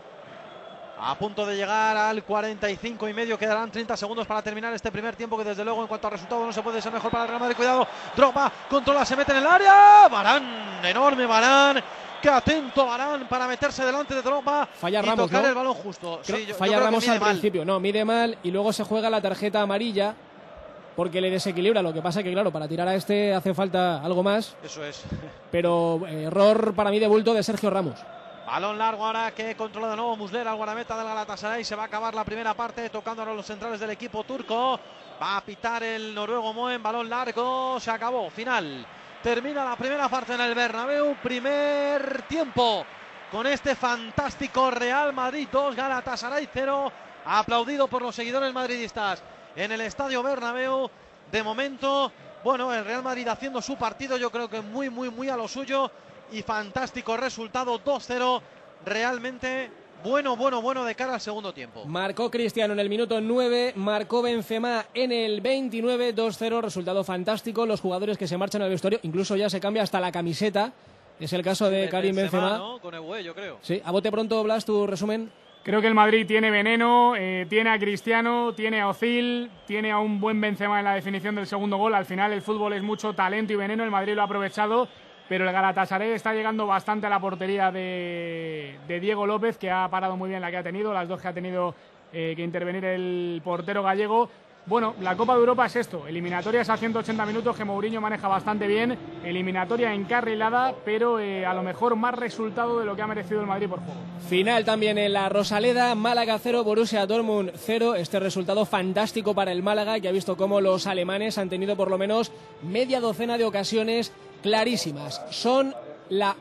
A punto de llegar al 45 y medio. Quedarán 30 segundos para terminar este primer tiempo, que desde luego en cuanto a resultado no se puede ser mejor para el Real Madrid. Cuidado, Drogba controla, se mete en el área. Varane, enorme Varane. Qué atento Varane para meterse delante de Drogba. Falla y Ramos, tocar ¿no? el balón justo. Sí, falla Ramos al principio. No, mide mal y luego se juega la tarjeta amarilla porque le desequilibra. Lo que pasa que, claro, para tirar a este hace falta algo más. Eso es. Pero error para mí de bulto de Sergio Ramos. Balón largo ahora que controla de nuevo Muslera, el guardameta del Galatasaray. Se va a acabar la primera parte tocando ahora los centrales del equipo turco. Va a pitar el noruego Moen. Balón largo, se acabó, final. Termina la primera parte en el Bernabéu. Primer tiempo con este fantástico Real Madrid 2, Galatasaray 0. Aplaudido por los seguidores madridistas en el Estadio Bernabéu. De momento, bueno, el Real Madrid haciendo su partido, yo creo que muy a lo suyo. Y fantástico resultado, 2-0, realmente bueno de cara al segundo tiempo. Marcó Cristiano en el minuto 9, marcó Benzema en el 29, 2-0, resultado fantástico. Los jugadores que se marchan al vestuario, incluso ya se cambia hasta la camiseta. Es el caso de Karim Benzema. ¿No? Con Ebué, yo creo. Sí, a bote pronto, Blas, tu resumen. Creo que el Madrid tiene veneno, tiene a Cristiano, tiene a Ozil, tiene a un buen Benzema en la definición del segundo gol. Al final el fútbol es mucho talento y veneno, el Madrid lo ha aprovechado. Pero el Galatasaray está llegando bastante a la portería de Diego López, que ha parado muy bien la que ha tenido, las dos que ha tenido que intervenir el portero gallego. Bueno, la Copa de Europa es esto, eliminatorias a 180 minutos que Mourinho maneja bastante bien, eliminatoria encarrilada, pero a lo mejor más resultado de lo que ha merecido el Madrid por juego. Final también en la Rosaleda, Málaga 0, Borussia Dortmund 0, este resultado fantástico para el Málaga, que ha visto cómo los alemanes han tenido por lo menos media docena de ocasiones clarísimas. Son las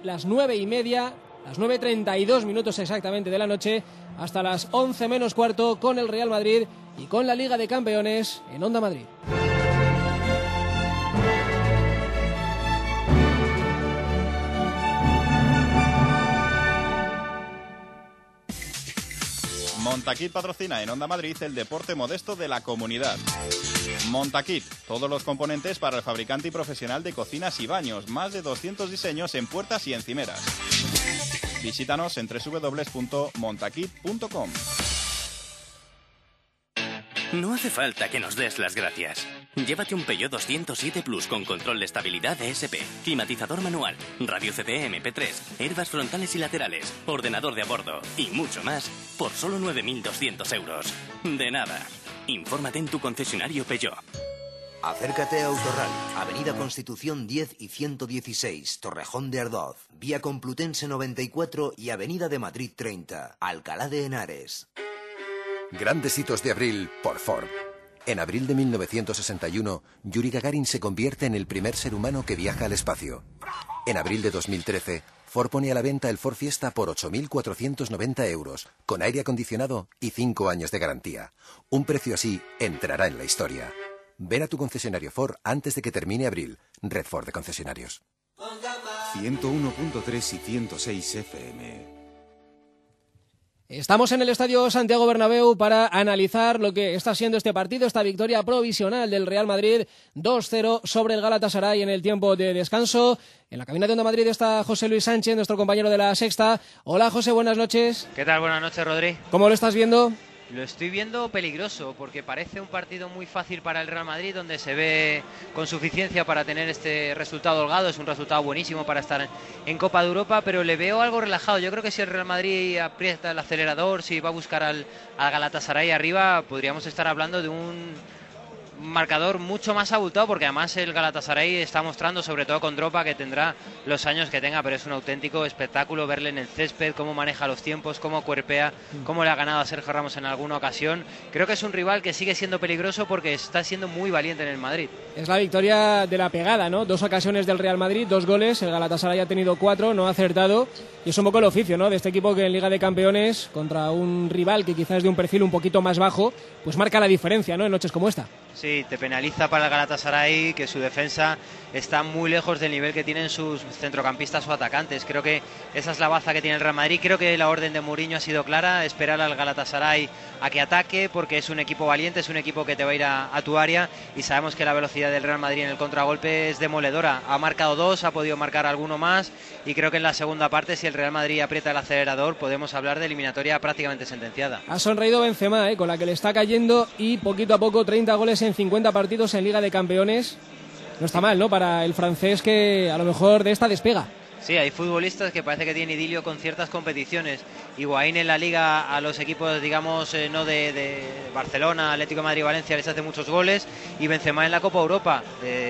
9:30, las 9:32 minutos exactamente de la noche, hasta las 11 menos cuarto, con el Real Madrid y con la Liga de Campeones en Onda Madrid. Montaquit patrocina en Onda Madrid el deporte modesto de la comunidad. Montaquit, todos los componentes para el fabricante y profesional de cocinas y baños, más de 200 diseños en puertas y encimeras. Visítanos en www.montaquit.com. No hace falta que nos des las gracias. Llévate un Peugeot 207 Plus con control de estabilidad ESP, climatizador manual, radio CD MP3, airbags frontales y laterales, ordenador de a bordo y mucho más por solo 9.200 euros. De nada. Infórmate en tu concesionario Peugeot. Acércate a Autorral, Avenida Constitución 10 y 116, Torrejón de Ardoz, Vía Complutense 94 y Avenida de Madrid 30, Alcalá de Henares. Grandes hitos de abril por Ford. En abril de 1961, Yuri Gagarin se convierte en el primer ser humano que viaja al espacio. En abril de 2013, Ford pone a la venta el Ford Fiesta por 8.490 euros, con aire acondicionado y 5 años de garantía. Un precio así entrará en la historia. Ven a tu concesionario Ford antes de que termine abril. Red Ford de concesionarios. 101.3 y 106 FM. Estamos en el Estadio Santiago Bernabéu para analizar lo que está siendo este partido, esta victoria provisional del Real Madrid 2-0 sobre el Galatasaray en el tiempo de descanso. En la cabina de Onda Madrid está José Luis Sánchez, nuestro compañero de La Sexta. Hola José, buenas noches. ¿Qué tal? Buenas noches, Rodri. ¿Cómo lo estás viendo? Lo estoy viendo peligroso porque parece un partido muy fácil para el Real Madrid, donde se ve con suficiencia para tener este resultado holgado. Es un resultado buenísimo para estar en Copa de Europa, pero le veo algo relajado. Yo creo que si el Real Madrid aprieta el acelerador, si va a buscar al Galatasaray arriba, podríamos estar hablando de un marcador mucho más abultado, porque además el Galatasaray está mostrando, sobre todo con Drogba, que tendrá los años que tenga, pero es un auténtico espectáculo verle en el césped, cómo maneja los tiempos, cómo cuerpea, cómo le ha ganado a Sergio Ramos en alguna ocasión. Creo que es un rival que sigue siendo peligroso porque está siendo muy valiente en el Madrid. Es la victoria de la pegada, ¿no? 2 ocasiones del Real Madrid, 2 goles, el Galatasaray ha tenido 4, no ha acertado, y es un poco el oficio, ¿no?, de este equipo que en Liga de Campeones, contra un rival que quizás es de un perfil un poquito más bajo, pues marca la diferencia, ¿no?, en noches como esta. Sí, te penaliza para el Galatasaray que su defensa está muy lejos del nivel que tienen sus centrocampistas o atacantes. Creo que esa es la baza que tiene el Real Madrid. Creo que la orden de Mourinho ha sido clara, esperar al Galatasaray a que ataque, porque es un equipo valiente, es un equipo que te va a ir a tu área, y sabemos que la velocidad del Real Madrid en el contragolpe es demoledora. Ha marcado 2, ha podido marcar alguno más, y creo que en la segunda parte, si el Real Madrid aprieta el acelerador, podemos hablar de eliminatoria prácticamente sentenciada. Ha sonreído Benzema, con la que le está cayendo, y poquito a poco 30 goles en 50 partidos en Liga de Campeones. No está mal, ¿no?, para el francés, que a lo mejor de esta despega. Sí, hay futbolistas que parece que tienen idilio con ciertas competiciones. Higuaín en la Liga a los equipos, digamos, no de Barcelona, Atlético de Madrid, Valencia, les hace muchos goles, y Benzema en la Copa Europa.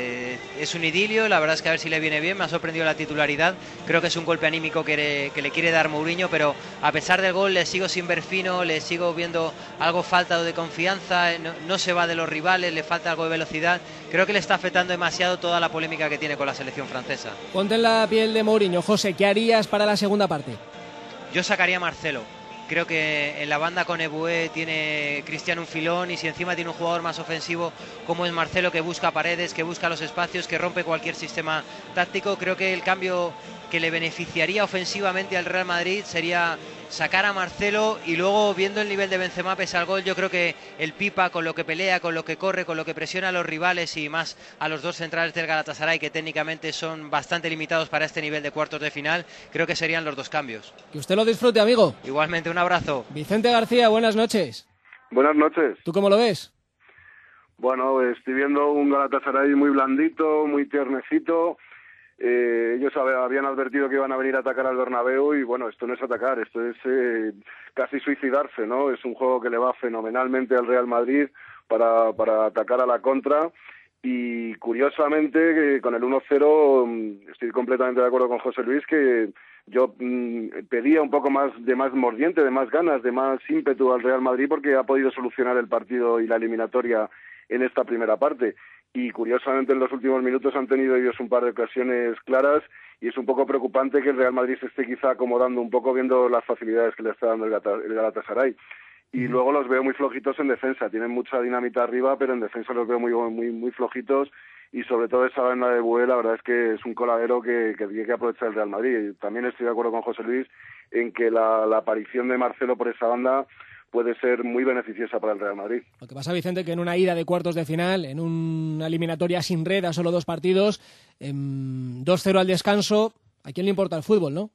Es un idilio, la verdad es que a ver si le viene bien. Me ha sorprendido la titularidad. Creo que es un golpe anímico que le quiere dar Mourinho, pero a pesar del gol le sigo sin ver fino, le sigo viendo algo falta de confianza, no se va de los rivales, le falta algo de velocidad. Creo que le está afectando demasiado toda la polémica que tiene con la selección francesa. Ponte en la piel de Mourinho, José, ¿qué harías para la segunda parte? Yo sacaría a Marcelo. Creo que en la banda con Eboué tiene Cristiano un filón, y si encima tiene un jugador más ofensivo como es Marcelo, que busca paredes, que busca los espacios, que rompe cualquier sistema táctico, creo que el cambio que le beneficiaría ofensivamente al Real Madrid sería sacar a Marcelo, y luego, viendo el nivel de Benzema pese al gol, yo creo que el Pipa, con lo que pelea, con lo que corre, con lo que presiona a los rivales, y más a los dos centrales del Galatasaray, que técnicamente son bastante limitados para este nivel de cuartos de final, creo que serían los dos cambios. Que usted lo disfrute, amigo. Igualmente, un abrazo. Vicente García, buenas noches. Buenas noches. ¿Tú cómo lo ves? Bueno, estoy viendo un Galatasaray muy blandito, muy tiernecito. Ellos habían advertido que iban a venir a atacar al Bernabéu, y bueno, esto no es atacar, esto es casi suicidarse, ¿no? Es un juego que le va fenomenalmente al Real Madrid para atacar a la contra, y curiosamente con el 1-0 estoy completamente de acuerdo con José Luis, que yo pedía un poco más mordiente, de más ganas, de más ímpetu al Real Madrid, porque ha podido solucionar el partido y la eliminatoria en esta primera parte. Y curiosamente en los últimos minutos han tenido ellos un par de ocasiones claras, y es un poco preocupante que el Real Madrid se esté quizá acomodando un poco, viendo las facilidades que le está dando el Galatasaray. Y luego los veo muy flojitos en defensa, tienen mucha dinamita arriba, pero en defensa los veo muy flojitos, y sobre todo esa banda de Bué, la verdad es que es un coladero que tiene que aprovechar el Real Madrid. También estoy de acuerdo con José Luis en que la aparición de Marcelo por esa banda puede ser muy beneficiosa para el Real Madrid. Lo que pasa, Vicente, que en una ida de cuartos de final, en una eliminatoria sin red, a solo 2 partidos, 2-0 al descanso, ¿a quién le importa el fútbol, no?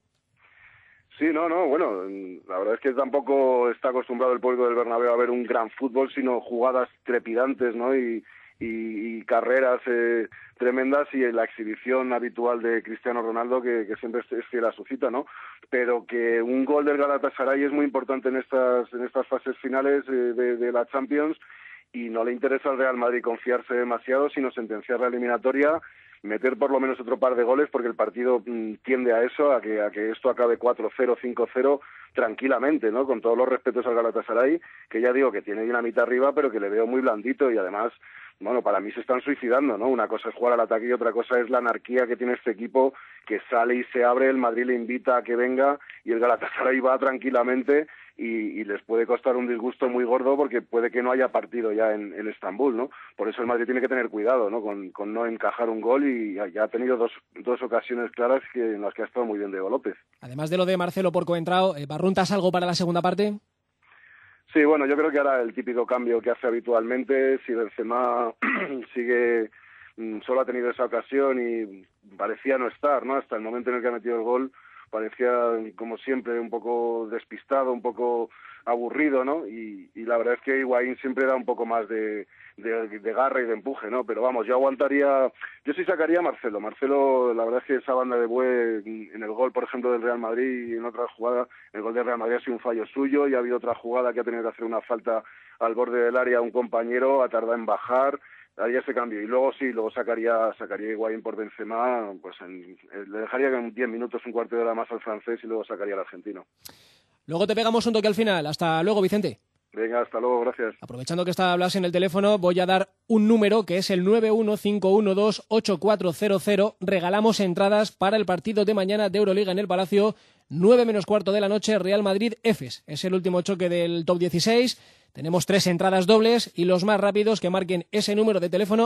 Sí, bueno, la verdad es que tampoco está acostumbrado el público del Bernabéu a ver un gran fútbol, sino jugadas trepidantes, ¿no? Y carreras tremendas, y la exhibición habitual de Cristiano Ronaldo, que siempre es fiel a su cita, ¿no? Pero que un gol del Galatasaray es muy importante en estas fases finales de la Champions, y no le interesa al Real Madrid confiarse demasiado, sino sentenciar la eliminatoria, meter por lo menos otro par de goles, porque el partido tiende a eso, a que esto acabe 4-0, 5-0 tranquilamente, ¿no? Con todos los respetos al Galatasaray, que ya digo que tiene dinamita arriba, pero que le veo muy blandito, y además, bueno, para mí se están suicidando, ¿no? Una cosa es jugar al ataque y otra cosa es la anarquía que tiene este equipo, que sale y se abre, el Madrid le invita a que venga, y el Galatasaray va tranquilamente, y les puede costar un disgusto muy gordo, porque puede que no haya partido ya en Estambul, ¿no? Por eso el Madrid tiene que tener cuidado, ¿no? Con no encajar un gol, y ya ha tenido dos ocasiones claras en las que ha estado muy bien Diego López. Además de lo de Marcelo por Coentrao, ¿Barruntas algo para la segunda parte? Sí, bueno, yo creo que hará el típico cambio que hace habitualmente. Si Benzema sigue, solo ha tenido esa ocasión y parecía no estar, ¿no? Hasta el momento en el que ha metido el gol, parecía, como siempre, un poco despistado, un poco aburrido, ¿no? Y la verdad es que Higuaín siempre da un poco más de garra y de empuje, ¿no? Pero vamos, yo sí sacaría a Marcelo. Marcelo, la verdad es que esa banda de Bué en el gol, por ejemplo, del Real Madrid, y en otra jugada, el gol del Real Madrid ha sido un fallo suyo, y ha habido otra jugada que ha tenido que hacer una falta al borde del área a un compañero, ha tardado en bajar, haría ese cambio. Y luego sacaría a Higuaín por Benzema, pues le dejaría en 10 minutos, un cuarto de hora más al francés, y luego sacaría al argentino. Luego te pegamos un toque al final. Hasta luego, Vicente. Venga, hasta luego, gracias. Aprovechando que está Blas en el teléfono, voy a dar un número, que es el 915128400. Regalamos entradas para el partido de mañana de Euroliga en el Palacio, 9 menos cuarto de la noche, Real Madrid-Efes. Es el último choque del top 16. Tenemos 3 entradas dobles y los más rápidos que marquen ese número de teléfono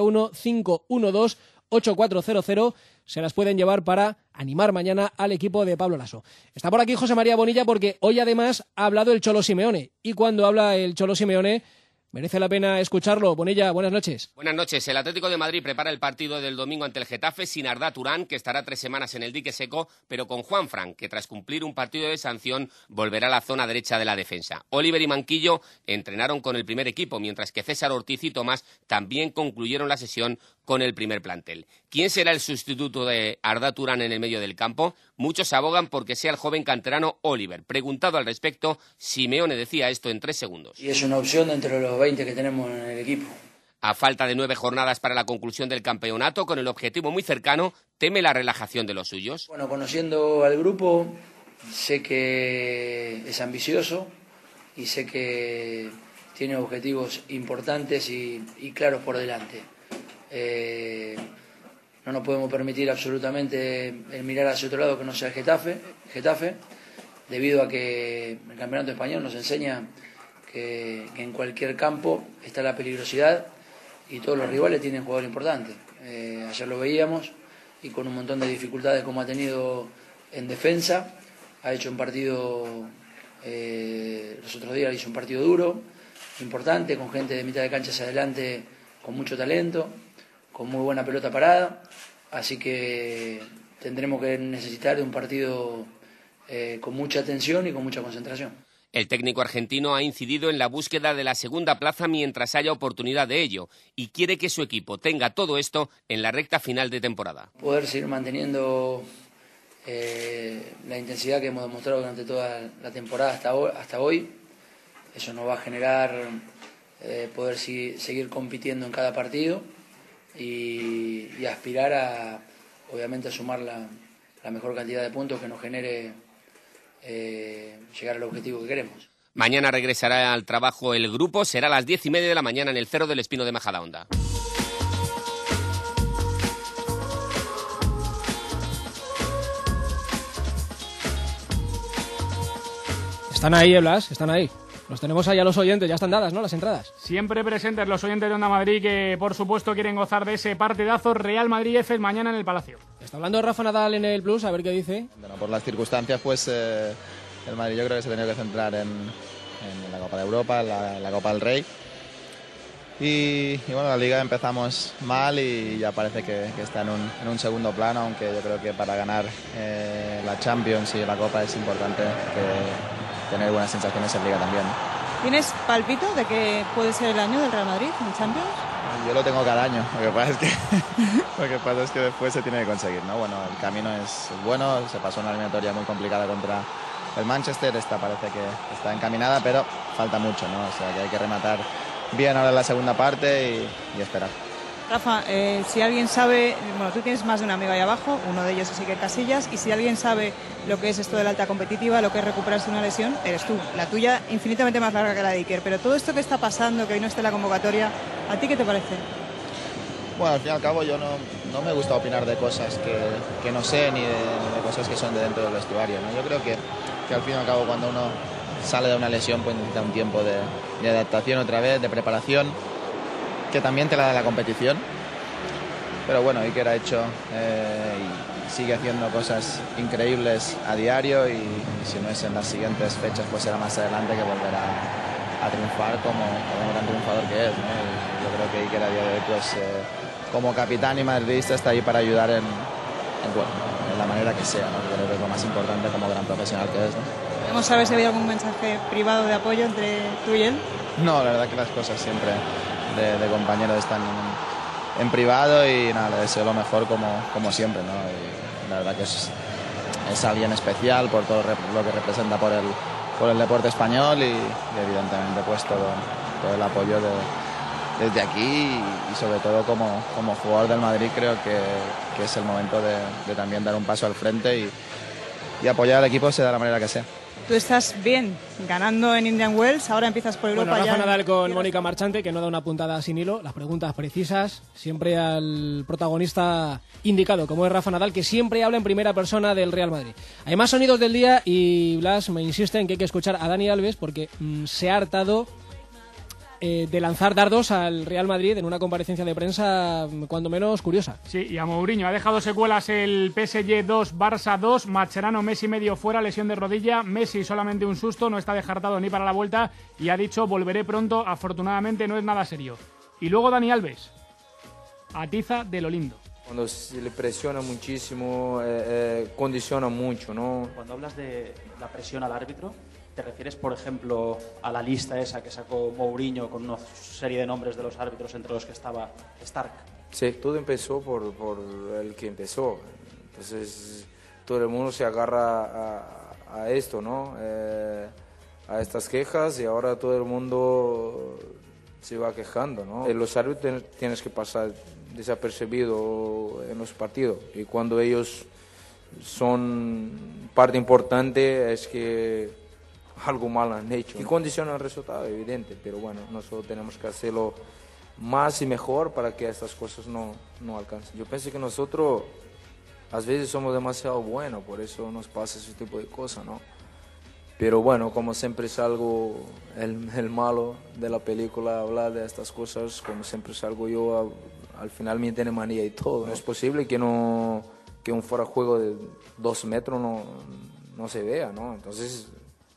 915128400 se las pueden llevar para animar mañana al equipo de Pablo Laso. Está por aquí José María Bonilla porque hoy además ha hablado el Cholo Simeone y cuando habla el Cholo Simeone merece la pena escucharlo. Bonilla, buenas noches. Buenas noches. El Atlético de Madrid prepara el partido del domingo ante el Getafe sin Arda Turán, que estará 3 semanas en el dique seco, pero con Juanfran, que tras cumplir un partido de sanción volverá a la zona derecha de la defensa. Oliver y Manquillo entrenaron con el primer equipo, mientras que César Ortiz y Tomás también concluyeron la sesión con el primer plantel. ¿Quién será el sustituto de Arda Turán en el medio del campo? Muchos abogan porque sea el joven canterano Oliver. Preguntado al respecto, Simeone decía esto en 3 segundos. Y es una opción entre los 20 que tenemos en el equipo. A falta de 9 jornadas para la conclusión del campeonato, con el objetivo muy cercano, teme la relajación de los suyos. Bueno, conociendo al grupo, sé que es ambicioso y sé que tiene objetivos importantes y claros por delante. No nos podemos permitir absolutamente el mirar hacia otro lado que no sea el Getafe, debido a que el campeonato español nos enseña que en cualquier campo está la peligrosidad y todos los rivales tienen jugadores importantes. Ayer lo veíamos y con un montón de dificultades como ha tenido en defensa, ha hecho un partido, los otros días hizo un partido duro, importante, con gente de mitad de cancha hacia adelante con mucho talento, con muy buena pelota parada, así que tendremos que necesitar de un partido con mucha atención y con mucha concentración. El técnico argentino ha incidido en la búsqueda de la segunda plaza mientras haya oportunidad de ello y quiere que su equipo tenga todo esto en la recta final de temporada. Poder seguir manteniendo la intensidad que hemos demostrado durante toda la temporada hasta hoy, eso nos va a generar poder seguir compitiendo en cada partido y aspirar a, obviamente, a sumar la mejor cantidad de puntos que nos genere llegar al objetivo que queremos. Mañana regresará al trabajo el grupo, será a las 10:30 de la mañana en el Cerro del Espino de Majadahonda. Están ahí, Blas, están ahí. Los tenemos ahí a los oyentes, ya están dadas, ¿no?, las entradas. Siempre presentes los oyentes de Onda Madrid que, por supuesto, quieren gozar de ese partidazo Real Madrid-F mañana en el Palacio. Está hablando Rafa Nadal en el Plus, a ver qué dice. Bueno, por las circunstancias, pues el Madrid yo creo que se ha tenido que centrar en la Copa de Europa, en la Copa del Rey. Y bueno, la Liga empezamos mal y ya parece que está en un segundo plano, aunque yo creo que para ganar la Champions y la Copa es importante tener buenas sensaciones en Liga también. ¿Tienes palpito de que puede ser el año del Real Madrid en Champions? Yo lo tengo cada año, lo que pasa es que después se tiene que conseguir, ¿no? Bueno, el camino es bueno, se pasó una eliminatoria muy complicada contra el Manchester, esta parece que está encaminada, pero falta mucho, ¿no? O sea que hay que rematar bien ahora en la segunda parte y esperar. Rafa, si alguien sabe, bueno, tú tienes más de un amigo ahí abajo, uno de ellos es Iker Casillas, y si alguien sabe lo que es esto de la alta competitiva, lo que es recuperarse una lesión, eres tú. La tuya infinitamente más larga que la de Iker, pero todo esto que está pasando, que hoy no esté en la convocatoria, ¿a ti qué te parece? Bueno, al fin y al cabo yo no me gusta opinar de cosas que no sé ni de cosas que son de dentro del vestuario, ¿no? Yo creo que al fin y al cabo cuando uno sale de una lesión pues necesita un tiempo de adaptación otra vez, de preparación, que también te la da la competición, pero bueno, Iker ha hecho y sigue haciendo cosas increíbles a diario y si no es en las siguientes fechas pues será más adelante que volverá a triunfar como gran triunfador que es, ¿no? Y yo creo que Iker a día de hoy pues como capitán y madridista está ahí para ayudar en la manera que sea, ¿no? Yo creo que es lo más importante como gran profesional que es, ¿no? ¿Podemos saber si había algún mensaje privado de apoyo entre tú y él? No, la verdad que las cosas siempre de compañeros están en privado y nada, le deseo lo mejor como siempre, ¿no? Y la verdad que es alguien especial por todo lo que representa por el deporte español y evidentemente pues todo el apoyo desde aquí y sobre todo como jugador del Madrid creo que es el momento de también dar un paso al frente y apoyar al equipo sea de la manera que sea. Tú estás bien, ganando en Indian Wells, ahora empiezas por Europa. Bueno, Rafa Nadal con Mónica Marchante, que no da una puntada sin hilo, las preguntas precisas, siempre al protagonista indicado, como es Rafa Nadal, que siempre habla en primera persona del Real Madrid. Hay más sonidos del día y Blas me insiste en que hay que escuchar a Dani Alves porque se ha hartado de lanzar dardos al Real Madrid en una comparecencia de prensa cuando menos curiosa. Sí, y a Mourinho ha dejado secuelas el PSG 2, Barça 2, Mascherano, Messi medio fuera, lesión de rodilla, Messi solamente un susto, no está descartado ni para la vuelta y ha dicho volveré pronto, afortunadamente no es nada serio. Y luego Dani Alves, atiza de lo lindo. Cuando se le presiona muchísimo, condiciona mucho, ¿no? Cuando hablas de la presión al árbitro, ¿te refieres, por ejemplo, a la lista esa que sacó Mourinho con una serie de nombres de los árbitros entre los que estaba Stark? Sí, todo empezó por el que empezó. Entonces, todo el mundo se agarra a esto, ¿no? A estas quejas y ahora todo el mundo se va quejando, ¿no? Los árbitros tienes que pasar desapercibido en los partidos y cuando ellos son parte importante es que algo mal han hecho y condiciona el resultado, evidente, pero bueno, nosotros tenemos que hacerlo más y mejor para que estas cosas no alcancen. Yo pienso que nosotros a veces somos demasiado buenos, por eso nos pasa ese tipo de cosas, ¿no? Pero bueno, como siempre salgo el malo de la película a hablar de estas cosas, como siempre salgo yo, al final me tiene manía y todo. No es posible que un fuera de juego de 2 metros no se vea, ¿no? Entonces,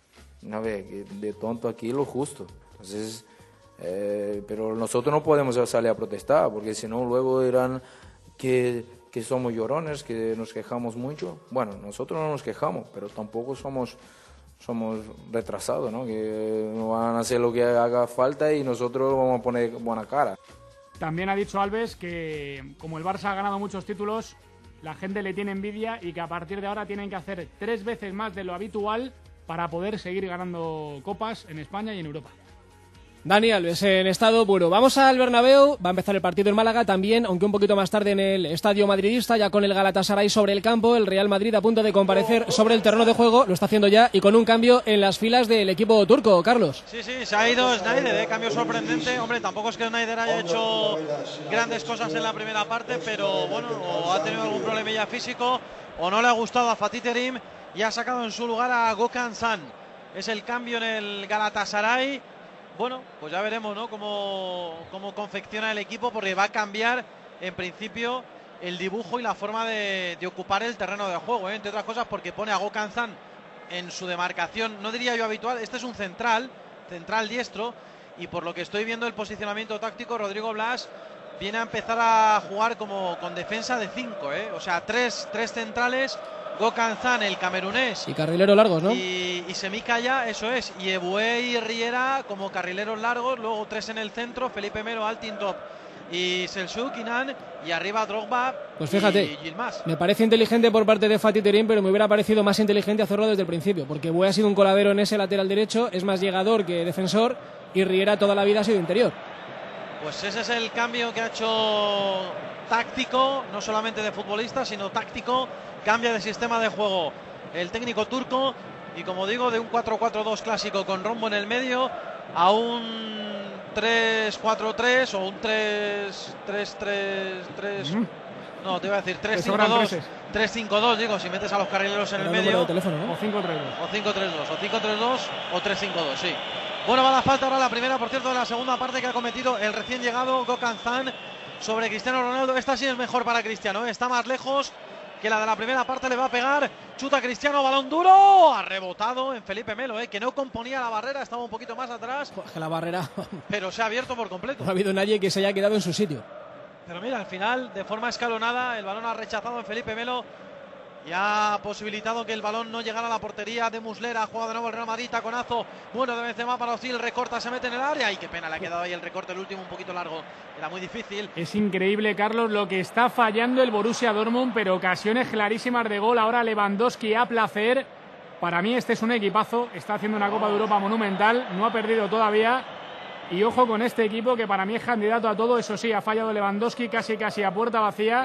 a ver, de tonto aquí lo justo. Entonces, pero nosotros no podemos salir a protestar, porque si no luego dirán que somos llorones, que nos quejamos mucho. Bueno, nosotros no nos quejamos, pero tampoco somos retrasados, ¿no? Que van a hacer lo que haga falta y nosotros vamos a poner buena cara. También ha dicho Alves que como el Barça ha ganado muchos títulos, la gente le tiene envidia y que a partir de ahora tienen que hacer 3 veces más de lo habitual para poder seguir ganando copas en España y en Europa. Dani Alves en estado puro. Vamos al Bernabéu, va a empezar el partido en Málaga también, aunque un poquito más tarde en el estadio madridista, ya con el Galatasaray sobre el campo, el Real Madrid a punto de comparecer sobre el terreno de juego, lo está haciendo ya y con un cambio en las filas del equipo turco, Carlos. Sí, se ha ido Sneijder, cambio sorprendente. Hombre, tampoco es que Sneijder haya hecho grandes cosas en la primera parte, pero bueno, o ha tenido algún problemilla físico o no le ha gustado a Fatih Terim y ha sacado en su lugar a Gökhan San. Es el cambio en el Galatasaray. Bueno, pues ya veremos, ¿no? Cómo confecciona el equipo, porque va a cambiar en principio el dibujo y la forma de ocupar el terreno de juego, ¿eh? Entre otras cosas porque pone a Gökhan San en su demarcación, no diría yo habitual. Este es un central diestro, y por lo que estoy viendo el posicionamiento táctico, Rodrigo Blas viene a empezar a jugar como con defensa de 5, ¿eh? O sea, tres centrales, Gökhan San, el camerunés, y carrileros largos, ¿no? Y Semikaya, eso es, y Eboué y Riera como carrileros largos, luego 3 en el centro, Felipe Melo, Altintop y Selçuk Inan, y arriba Drogba. Pues fíjate, y Yilmaz. Me parece inteligente por parte de Fatih Terim, pero me hubiera parecido más inteligente hacerlo desde el principio, porque Eboué ha sido un coladero en ese lateral derecho, es más llegador que defensor, y Riera toda la vida ha sido interior. Pues ese es el cambio que ha hecho táctico, no solamente de futbolista, sino táctico. Cambia de sistema de juego el técnico turco, y como digo, de un 4-4-2 clásico con rombo en el medio a un 3-4-3 o un 3-3-3. No, te iba a decir 3-5-2. 3-5-2, digo, si metes a los carrileros en el medio. Teléfono, ¿no? O 5-3-2. O 5-3-2. O 5-3-2 o 3-5-2, sí. Bueno, va la falta ahora, la primera, por cierto, de la segunda parte, que ha cometido el recién llegado Gökhan San sobre Cristiano Ronaldo. Esta sí es mejor para Cristiano, ¿eh? Está más lejos que la de la primera parte, le va a pegar. Chuta Cristiano, balón duro. Ha rebotado en Felipe Melo, que no componía la barrera, estaba un poquito más atrás. Que la barrera. Pero se ha abierto por completo. No ha habido nadie que se haya quedado en su sitio. Pero mira, al final, de forma escalonada, el balón ha rechazado en Felipe Melo y ha posibilitado que el balón no llegara a la portería de Muslera. Ha jugado de nuevo el Real Madrid, taconazo bueno de Benzema para Özil, recorta, se mete en el área. Y qué pena, le ha quedado ahí el recorte, el último un poquito largo, era muy difícil. Es increíble, Carlos, lo que está fallando el Borussia Dortmund, pero ocasiones clarísimas de gol. Ahora Lewandowski a placer. Para mí este es un equipazo, está haciendo una Copa de Europa monumental, no ha perdido todavía. Y ojo con este equipo, que para mí es candidato a todo. Eso sí, ha fallado Lewandowski casi a puerta vacía.